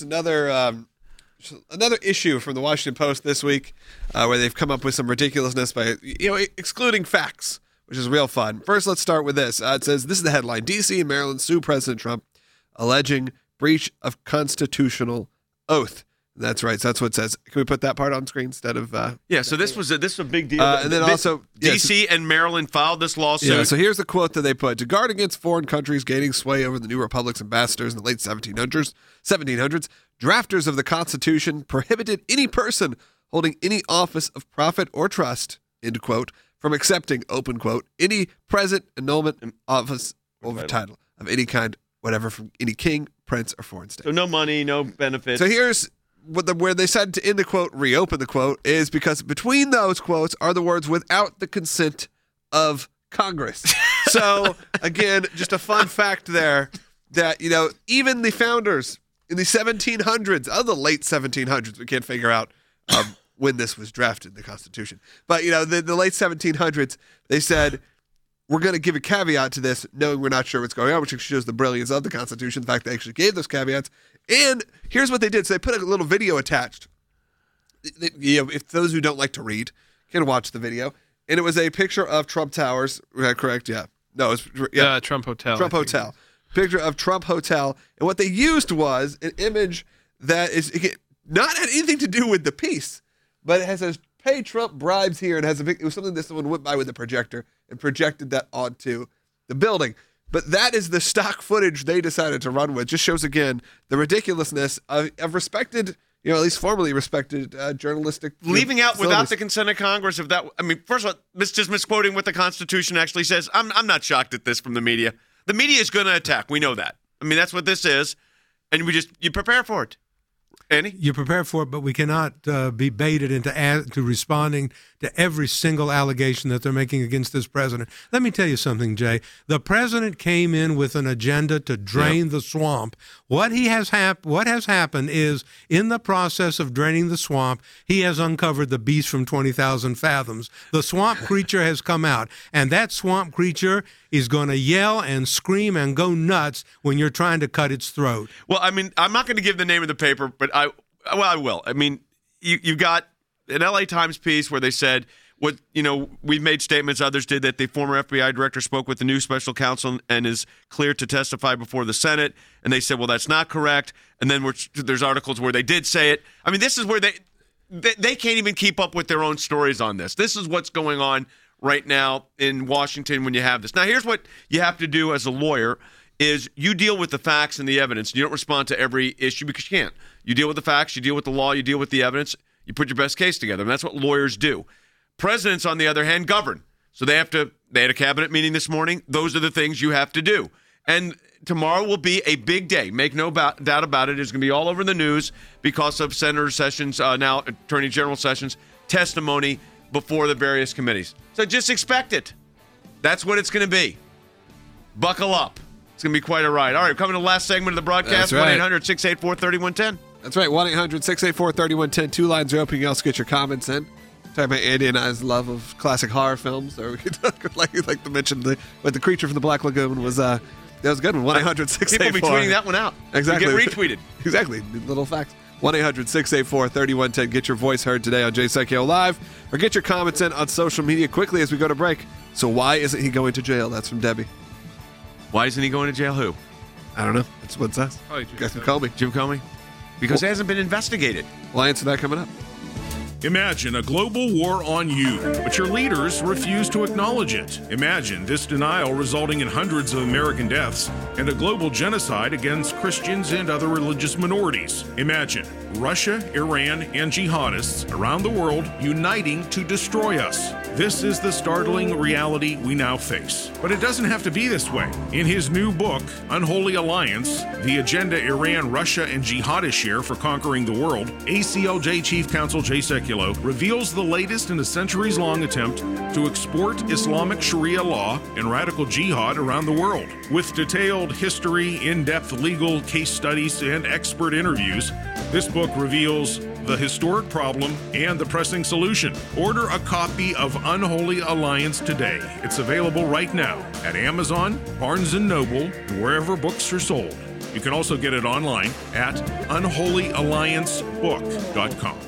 [SPEAKER 8] another issue from the Washington Post this week where they've come up with some ridiculousness by excluding facts, which is real fun. First, let's start with this. It says, this is the headline: D.C. and Maryland sue President Trump, alleging breach of constitutional oath. That's right. So that's what it says. Can we put that part on screen instead of...
[SPEAKER 1] so this was a big deal.
[SPEAKER 8] And then also...
[SPEAKER 1] D.C. and Maryland filed this lawsuit.
[SPEAKER 8] Yeah, so here's the quote that they put. To guard against foreign countries gaining sway over the new republic's ambassadors in the late 1700s, drafters of the Constitution prohibited any person holding any office of profit or trust, end quote, from accepting, open quote, any present annulment in office or title of any kind, whatever, from any king, prince, or foreign state.
[SPEAKER 1] So no money, no benefits.
[SPEAKER 8] So here's where they said to end the quote, reopen the quote, is because between those quotes are the words without the consent of Congress. So, again, just a fun fact there that, even the founders in the 1700s, the late 1700s, we can't figure out when this was drafted, the Constitution. But, the late 1700s, they said we're going to give a caveat to this, knowing we're not sure what's going on, which shows the brilliance of the Constitution, the fact they actually gave those caveats. And here's what they did. So they put a little video attached. If those who don't like to read can watch the video. And it was a picture of Trump Towers. Correct? Yeah. No, it's
[SPEAKER 6] Trump Hotel.
[SPEAKER 8] Trump Hotel. Picture of Trump Hotel. And what they used was an image that is not had anything to do with the piece, but it has a pay Trump bribes here, and it was something that someone went by with a projector and projected that onto the building. But that is the stock footage they decided to run with. Just shows again the ridiculousness of respected, at least formerly respected journalistic.
[SPEAKER 1] Leaving out without the consent of Congress. First of all, just misquoting what the Constitution actually says. I'm not shocked at this from the media. The media is going to attack. We know that. That's what this is, and you prepare for it. Andy?
[SPEAKER 18] You prepare for it, but we cannot be baited into responding to every single allegation that they're making against this president. Let me tell you something, Jay. The president came in with an agenda to drain the swamp. What has happened is, in the process of draining the swamp, he has uncovered the beast from 20,000 fathoms. The swamp creature has come out, and that swamp creature is going to yell and scream and go nuts when you're trying to cut its throat.
[SPEAKER 1] Well, I'm not going to give the name of the paper, but I will. You got an LA Times piece where they said, we've made statements, others did, that the former FBI director spoke with the new special counsel and is cleared to testify before the Senate. And they said, well, that's not correct. And then there's articles where they did say it. This is where they can't even keep up with their own stories on this. This is what's going on right now in Washington when you have this. Now, here's what you have to do as a lawyer is you deal with the facts and the evidence. You don't respond to every issue because you can't. You deal with the facts, you deal with the law, you deal with the evidence, you put your best case together. And that's what lawyers do. Presidents, on the other hand, govern. So they had a cabinet meeting this morning. Those are the things you have to do. And tomorrow will be a big day. Make no doubt about it. It's going to be all over the news because of Senator Sessions, now Attorney General Sessions' testimony before the various committees. So just expect it. That's what it's going to be. Buckle up. It's going to be quite a ride. All right, coming to the last segment of the broadcast, 1-800-684-3110.
[SPEAKER 8] That's right, 1-800-684-3110. Two lines are open. You can also get your comments in. Talking about Andy and I's love of classic horror films. Or we could like to mention the creature from the Black Lagoon was that was a good one. 1-800-684.
[SPEAKER 1] People be tweeting that one out.
[SPEAKER 8] Exactly.
[SPEAKER 1] You get retweeted.
[SPEAKER 8] Exactly. Little facts. 1-800-684-3110. Get your voice heard today on Jay Sekulow Live, or get your comments in on social media quickly as we go to break. So why isn't he going to jail? That's from Debbie.
[SPEAKER 1] Why isn't he going to jail? Who?
[SPEAKER 8] I don't know. That's what it says.
[SPEAKER 6] Oh,
[SPEAKER 8] Jim Comey.
[SPEAKER 1] Jim Comey? Because it hasn't been investigated.
[SPEAKER 8] We'll answer that coming up.
[SPEAKER 7] Imagine a global war on you, but your leaders refuse to acknowledge it. Imagine this denial resulting in hundreds of American deaths and a global genocide against Christians and other religious minorities. Imagine Russia, Iran, and jihadists around the world uniting to destroy us. This is the startling reality we now face. But it doesn't have to be this way. In his new book, Unholy Alliance, The Agenda Iran, Russia, and Jihadists Share for Conquering the World, ACLJ Chief Counsel Jay Sekulow reveals the latest in a centuries-long attempt to export Islamic Sharia law and radical jihad around the world. With detailed history, in-depth legal case studies, and expert interviews, this book reveals the historic problem and the pressing solution. Order a copy of Unholy Alliance today. It's available right now at Amazon, Barnes & Noble, and wherever books are sold. You can also get it online at unholyalliancebook.com.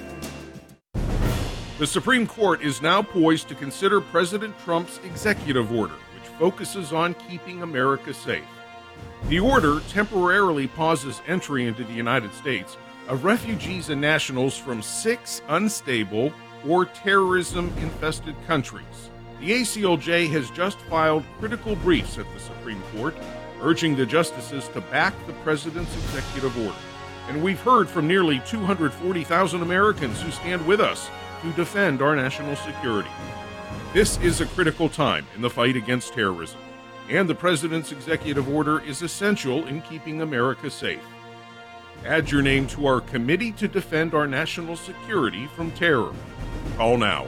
[SPEAKER 7] The Supreme Court is now poised to consider President Trump's executive order, which focuses on keeping America safe. The order temporarily pauses entry into the United States of refugees and nationals from 6 unstable or terrorism-infested countries. The ACLJ has just filed critical briefs at the Supreme Court, urging the justices to back the president's executive order. And we've heard from nearly 240,000 Americans who stand with us to defend our national security. This is a critical time in the fight against terrorism, and the president's executive order is essential in keeping America safe. Add your name to our Committee to Defend Our National Security from Terror. Call now,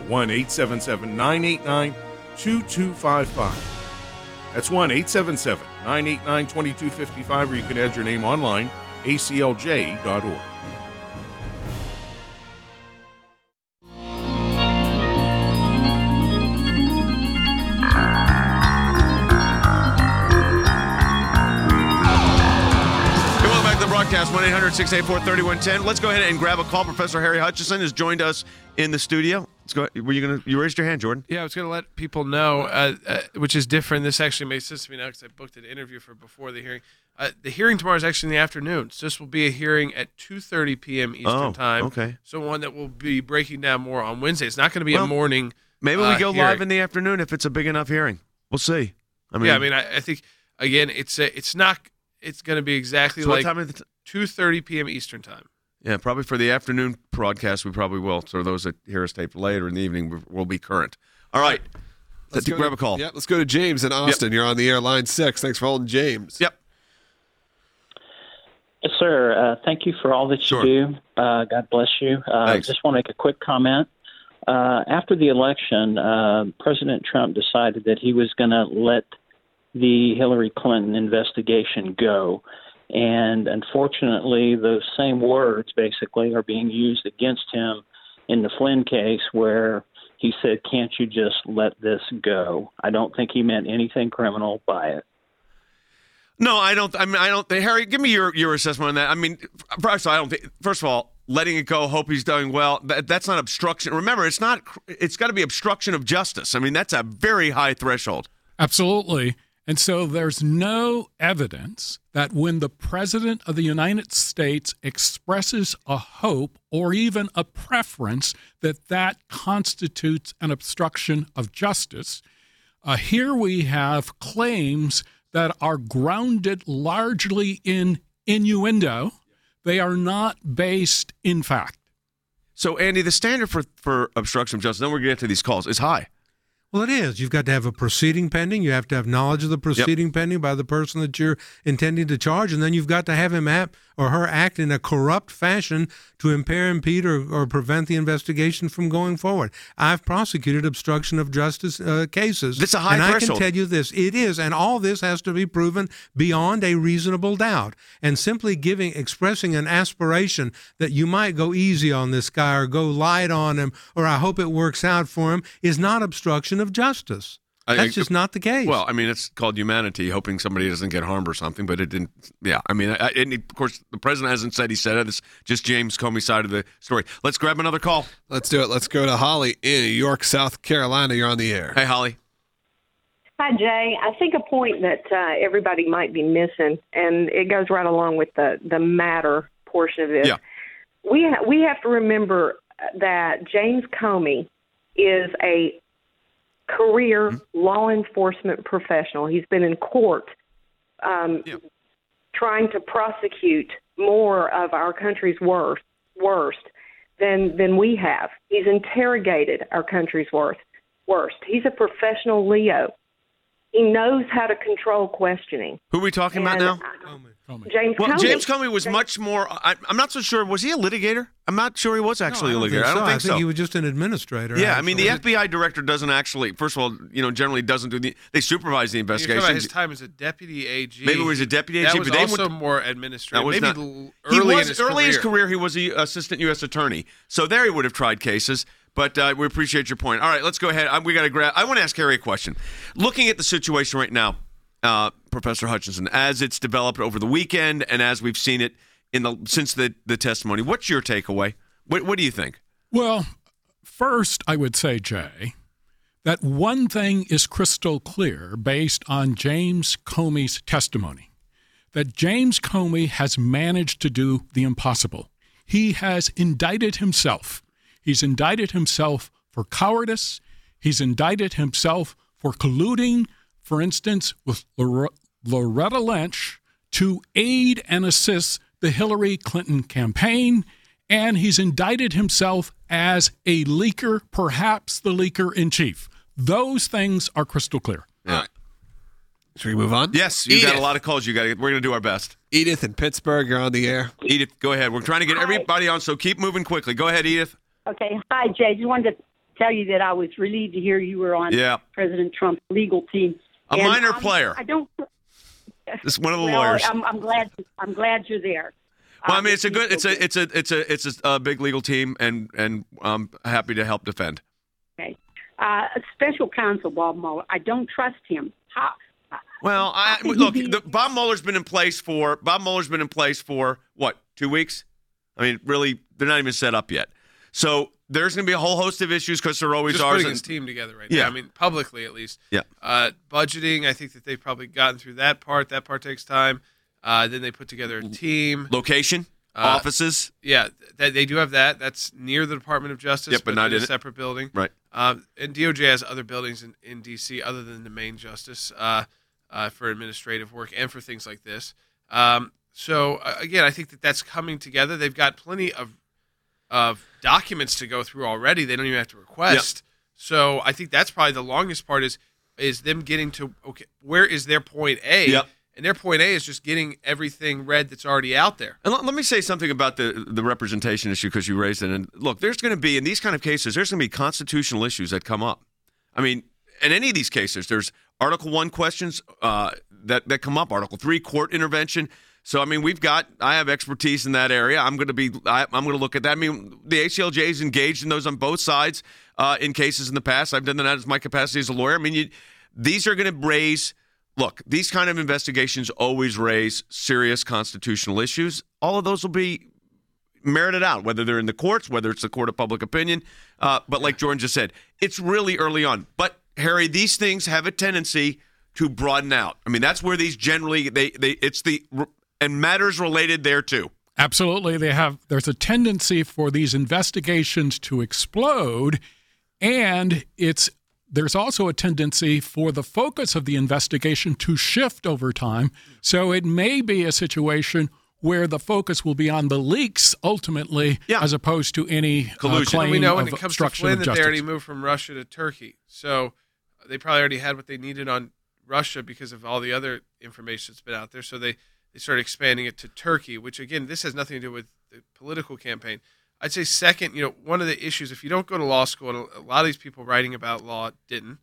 [SPEAKER 7] 1-877-989-2255. That's 1-877-989-2255, or you can add your name online, aclj.org.
[SPEAKER 1] 1-800-684-3110. Let's go ahead and grab a call. Professor Harry Hutchison has joined us in the studio. Let's go. You raised your hand, Jordan?
[SPEAKER 6] Yeah, I was going to let people know, which is different. This actually made sense to me now because I booked an interview for before the hearing. The hearing tomorrow is actually in the afternoon. So this will be a hearing at 2:30 p.m. Eastern Time.
[SPEAKER 1] Okay.
[SPEAKER 6] So one that will be breaking down more on Wednesday. It's not going to be a morning.
[SPEAKER 1] Maybe we go
[SPEAKER 6] hearing.
[SPEAKER 1] live in the afternoon if it's a big enough hearing. We'll see.
[SPEAKER 6] I think again, it's going to be exactly like 2:30 p.m. Eastern Time.
[SPEAKER 1] Yeah, probably for the afternoon broadcast, we probably will. So those that hear us taped later in the evening will be current. All right. Let's grab a call.
[SPEAKER 8] Yep, let's go to James in Austin. Yep. You're on the air, line 6. Thanks for holding, James.
[SPEAKER 1] Yep.
[SPEAKER 21] Yes, sir. Thank you for all that you do. God bless you. I just want to make a quick comment. After the election, President Trump decided that he was going to let the Hillary Clinton investigation go. And unfortunately, those same words basically are being used against him in the Flynn case where he said, "Can't you just let this go?" I don't think he meant anything criminal by it.
[SPEAKER 1] No, I don't. I mean, I don't. Harry, give me your assessment on that. I mean, first of all, letting it go, hope he's doing well. That's not obstruction. Remember, it's not. It's got to be obstruction of justice. I mean, that's a very high threshold.
[SPEAKER 22] Absolutely. And so there's no evidence that when the President of the United States expresses a hope or even a preference that constitutes an obstruction of justice. Here we have claims that are grounded largely in innuendo. They are not based in fact.
[SPEAKER 1] So, Andy, the standard for obstruction of justice, then we're going to get to these calls, is high.
[SPEAKER 18] Well, it is. You've got to have a proceeding pending. You have to have knowledge of the proceeding pending by the person that you're intending to charge. And then you've got to have him or her act in a corrupt fashion to impair, impede, or prevent the investigation from going forward. I've prosecuted obstruction of justice cases.
[SPEAKER 1] This is a high threshold.
[SPEAKER 18] And I can tell you this. It is. And all this has to be proven beyond a reasonable doubt. And simply expressing an aspiration that you might go easy on this guy or go light on him or I hope it works out for him is not obstruction of justice. That's just not the case.
[SPEAKER 1] Well, I mean, it's called humanity, hoping somebody doesn't get harmed or something, but it didn't. Yeah, I mean, and of course, the president hasn't said he said it. It's just James Comey's side of the story. Let's grab another call.
[SPEAKER 8] Let's do it. Let's go to Holly in York, South Carolina. You're on the air.
[SPEAKER 1] Hey, Holly.
[SPEAKER 23] Hi, Jay. I think a point that everybody might be missing, and it goes right along with the matter portion of this.
[SPEAKER 1] Yeah.
[SPEAKER 23] We have to remember that James Comey is a career law enforcement professional. He's been in court trying to prosecute more of our country's worst than we have. He's interrogated our country's worst. He's a professional Leo. He knows how to control questioning.
[SPEAKER 1] Who are we talking about now?
[SPEAKER 23] James Comey.
[SPEAKER 1] James Comey was much more. I'm not so sure. Was he a litigator? I'm not sure he was actually a litigator. I don't think so.
[SPEAKER 18] I think he was just an administrator.
[SPEAKER 1] Yeah, I mean, the FBI director doesn't actually. First of all, generally doesn't do the. They supervise the investigation.
[SPEAKER 6] You're talking about his time as a deputy AG.
[SPEAKER 1] Maybe he was a deputy AG.
[SPEAKER 6] That was also more administrative.
[SPEAKER 1] Early in his career, he was the assistant U.S. attorney. So there he would have tried cases. But we appreciate your point. All right, let's go ahead. I want to ask Harry a question. Looking at the situation right now, Professor Hutchison, as it's developed over the weekend and as we've seen it since the testimony, what's your takeaway? What do you think?
[SPEAKER 22] Well, first, I would say, Jay, that one thing is crystal clear based on James Comey's testimony, that James Comey has managed to do the impossible. He has indicted himself. He's indicted himself for cowardice. He's indicted himself for colluding, for instance, with Loretta Lynch to aid and assist the Hillary Clinton campaign. And he's indicted himself as a leaker, perhaps the leaker in chief. Those things are crystal clear.
[SPEAKER 8] All right. Should we move on?
[SPEAKER 1] Yes, you got a lot of calls. We're going to do our best.
[SPEAKER 8] Edith in Pittsburgh, you're on the air.
[SPEAKER 1] Edith, go ahead. We're trying to get everybody on, so keep moving quickly. Go ahead, Edith.
[SPEAKER 24] Okay. Hi, Jay. Just wanted to tell you that I was relieved to hear you were on President Trump's legal team.
[SPEAKER 1] A minor player.
[SPEAKER 24] I don't.
[SPEAKER 1] This is one of the lawyers.
[SPEAKER 24] I'm glad you're there.
[SPEAKER 1] Well, I mean, it's a big legal team, and I'm happy to help defend.
[SPEAKER 24] Okay. Special counsel Bob Mueller. I don't trust him.
[SPEAKER 1] Bob Mueller's been in place for what? 2 weeks? I mean, really, they're not even set up yet. So there's going to be a whole host of issues because there always
[SPEAKER 6] just
[SPEAKER 1] are.
[SPEAKER 6] Putting his team together right now. I mean, publicly at least.
[SPEAKER 1] Yeah.
[SPEAKER 6] Budgeting, I think that they've probably gotten through that part. That part takes time. Then they put together a team.
[SPEAKER 1] Location, offices.
[SPEAKER 6] Yeah, they do have that. That's near the Department of Justice,
[SPEAKER 1] but not
[SPEAKER 6] in
[SPEAKER 1] in
[SPEAKER 6] a separate building.
[SPEAKER 1] Right.
[SPEAKER 6] And DOJ has other buildings in D.C. other than the main justice for administrative work and for things like this. So again, I think that that's coming together. They've got plenty of documents to go through already. They don't even have to request. Yep. So I think that's probably the longest part is them getting to, okay, where is their point A?
[SPEAKER 1] Yep.
[SPEAKER 6] And their point A is just getting everything read that's already out there.
[SPEAKER 1] And let me say something about the representation issue because you raised it. And look, there's going to be, in these kind of cases, there's going to be constitutional issues that come up. I mean, in any of these cases, there's Article 1 questions that come up, Article 3 court intervention. So, I mean, I have expertise in that area. I'm going to look at that. I mean, the ACLJ is engaged in those on both sides in cases in the past. I've done that as my capacity as a lawyer. I mean, these are going to raise, look, these kind of investigations always raise serious constitutional issues. All of those will be merited out, whether they're in the courts, whether it's the court of public opinion. But like Jordan just said, it's really early on. But, Harry, these things have a tendency to broaden out. I mean, that's where these generally, and matters related there too.
[SPEAKER 22] Absolutely. There's a tendency for these investigations to explode, and there's also a tendency for the focus of the investigation to shift over time. So it may be a situation where the focus will be on the leaks ultimately, as opposed to any
[SPEAKER 1] collusion.
[SPEAKER 22] Claim
[SPEAKER 6] we know when
[SPEAKER 22] of
[SPEAKER 6] it comes to
[SPEAKER 22] obstruction
[SPEAKER 6] Flynn
[SPEAKER 22] of
[SPEAKER 6] that they already
[SPEAKER 22] justice.
[SPEAKER 6] moved from Russia to Turkey. So they probably already had what they needed on Russia because of all the other information that's been out there. So they started expanding it to Turkey, which, again, this has nothing to do with the political campaign. I'd say second, one of the issues, if you don't go to law school, and a lot of these people writing about law didn't,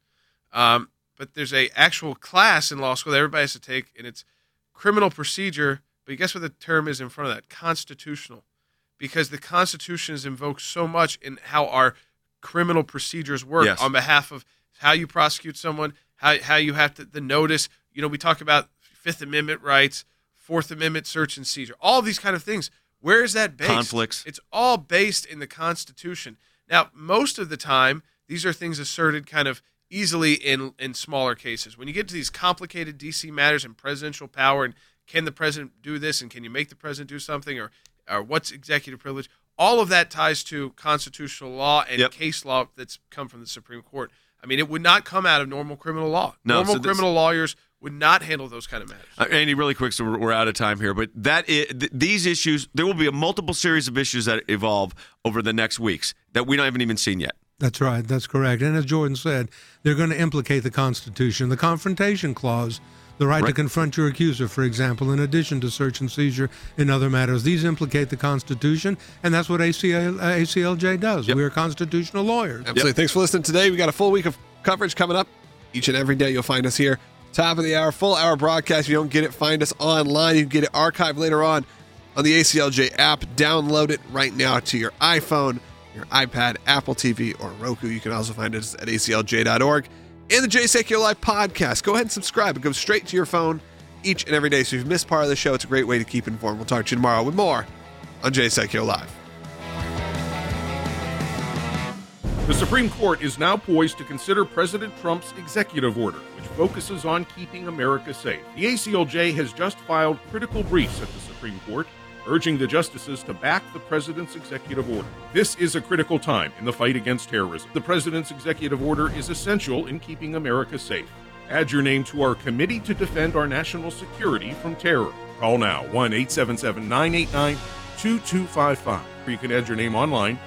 [SPEAKER 6] but there's a actual class in law school that everybody has to take, and it's criminal procedure, but guess what the term is in front of that? Constitutional. Because the Constitution is invoked so much in how our criminal procedures work on behalf of how you prosecute someone, how you have to, the notice. We talk about Fifth Amendment rights, Fourth Amendment search and seizure, all these kind of things. Where is that based?
[SPEAKER 1] Conflicts.
[SPEAKER 6] It's all based in the Constitution. Now, most of the time, these are things asserted kind of easily in smaller cases. When you get to these complicated D.C. matters and presidential power, and can the president do this, and can you make the president do something, or what's executive privilege, all of that ties to constitutional law and case law that's come from the Supreme Court. I mean, it would not come out of normal criminal law. Normal criminal lawyers would not handle those kind of matters.
[SPEAKER 1] Andy, really quick, so we're out of time here, but these issues, there will be a multiple series of issues that evolve over the next weeks that we haven't even seen yet.
[SPEAKER 18] That's right. That's correct. And as Jordan said, they're going to implicate the Constitution, the Confrontation Clause, the right to confront your accuser, for example, in addition to search and seizure in other matters. These implicate the Constitution, and that's what ACLJ does. We're constitutional lawyers.
[SPEAKER 8] Absolutely. Thanks for listening today. We got a full week of coverage coming up. Each and every day you'll find us here. Top of the hour, full hour broadcast. If you don't get it, find us online. You can get it archived later on the ACLJ app. Download it right now to your iPhone, your iPad, Apple TV, or Roku. You can also find us at aclj.org. And the Jay Sekulow Live podcast. Go ahead and subscribe. It goes straight to your phone each and every day. So if you've missed part of the show, it's a great way to keep informed. We'll talk to you tomorrow with more on Jay Sekulow Live.
[SPEAKER 7] The Supreme Court is now poised to consider President Trump's executive order, which focuses on keeping America safe. The ACLJ has just filed critical briefs at the Supreme Court, urging the justices to back the president's executive order. This is a critical time in the fight against terrorism. The president's executive order is essential in keeping America safe. Add your name to our committee to defend our national security from terror. Call now, 1-877-989-2255. Or you can add your name online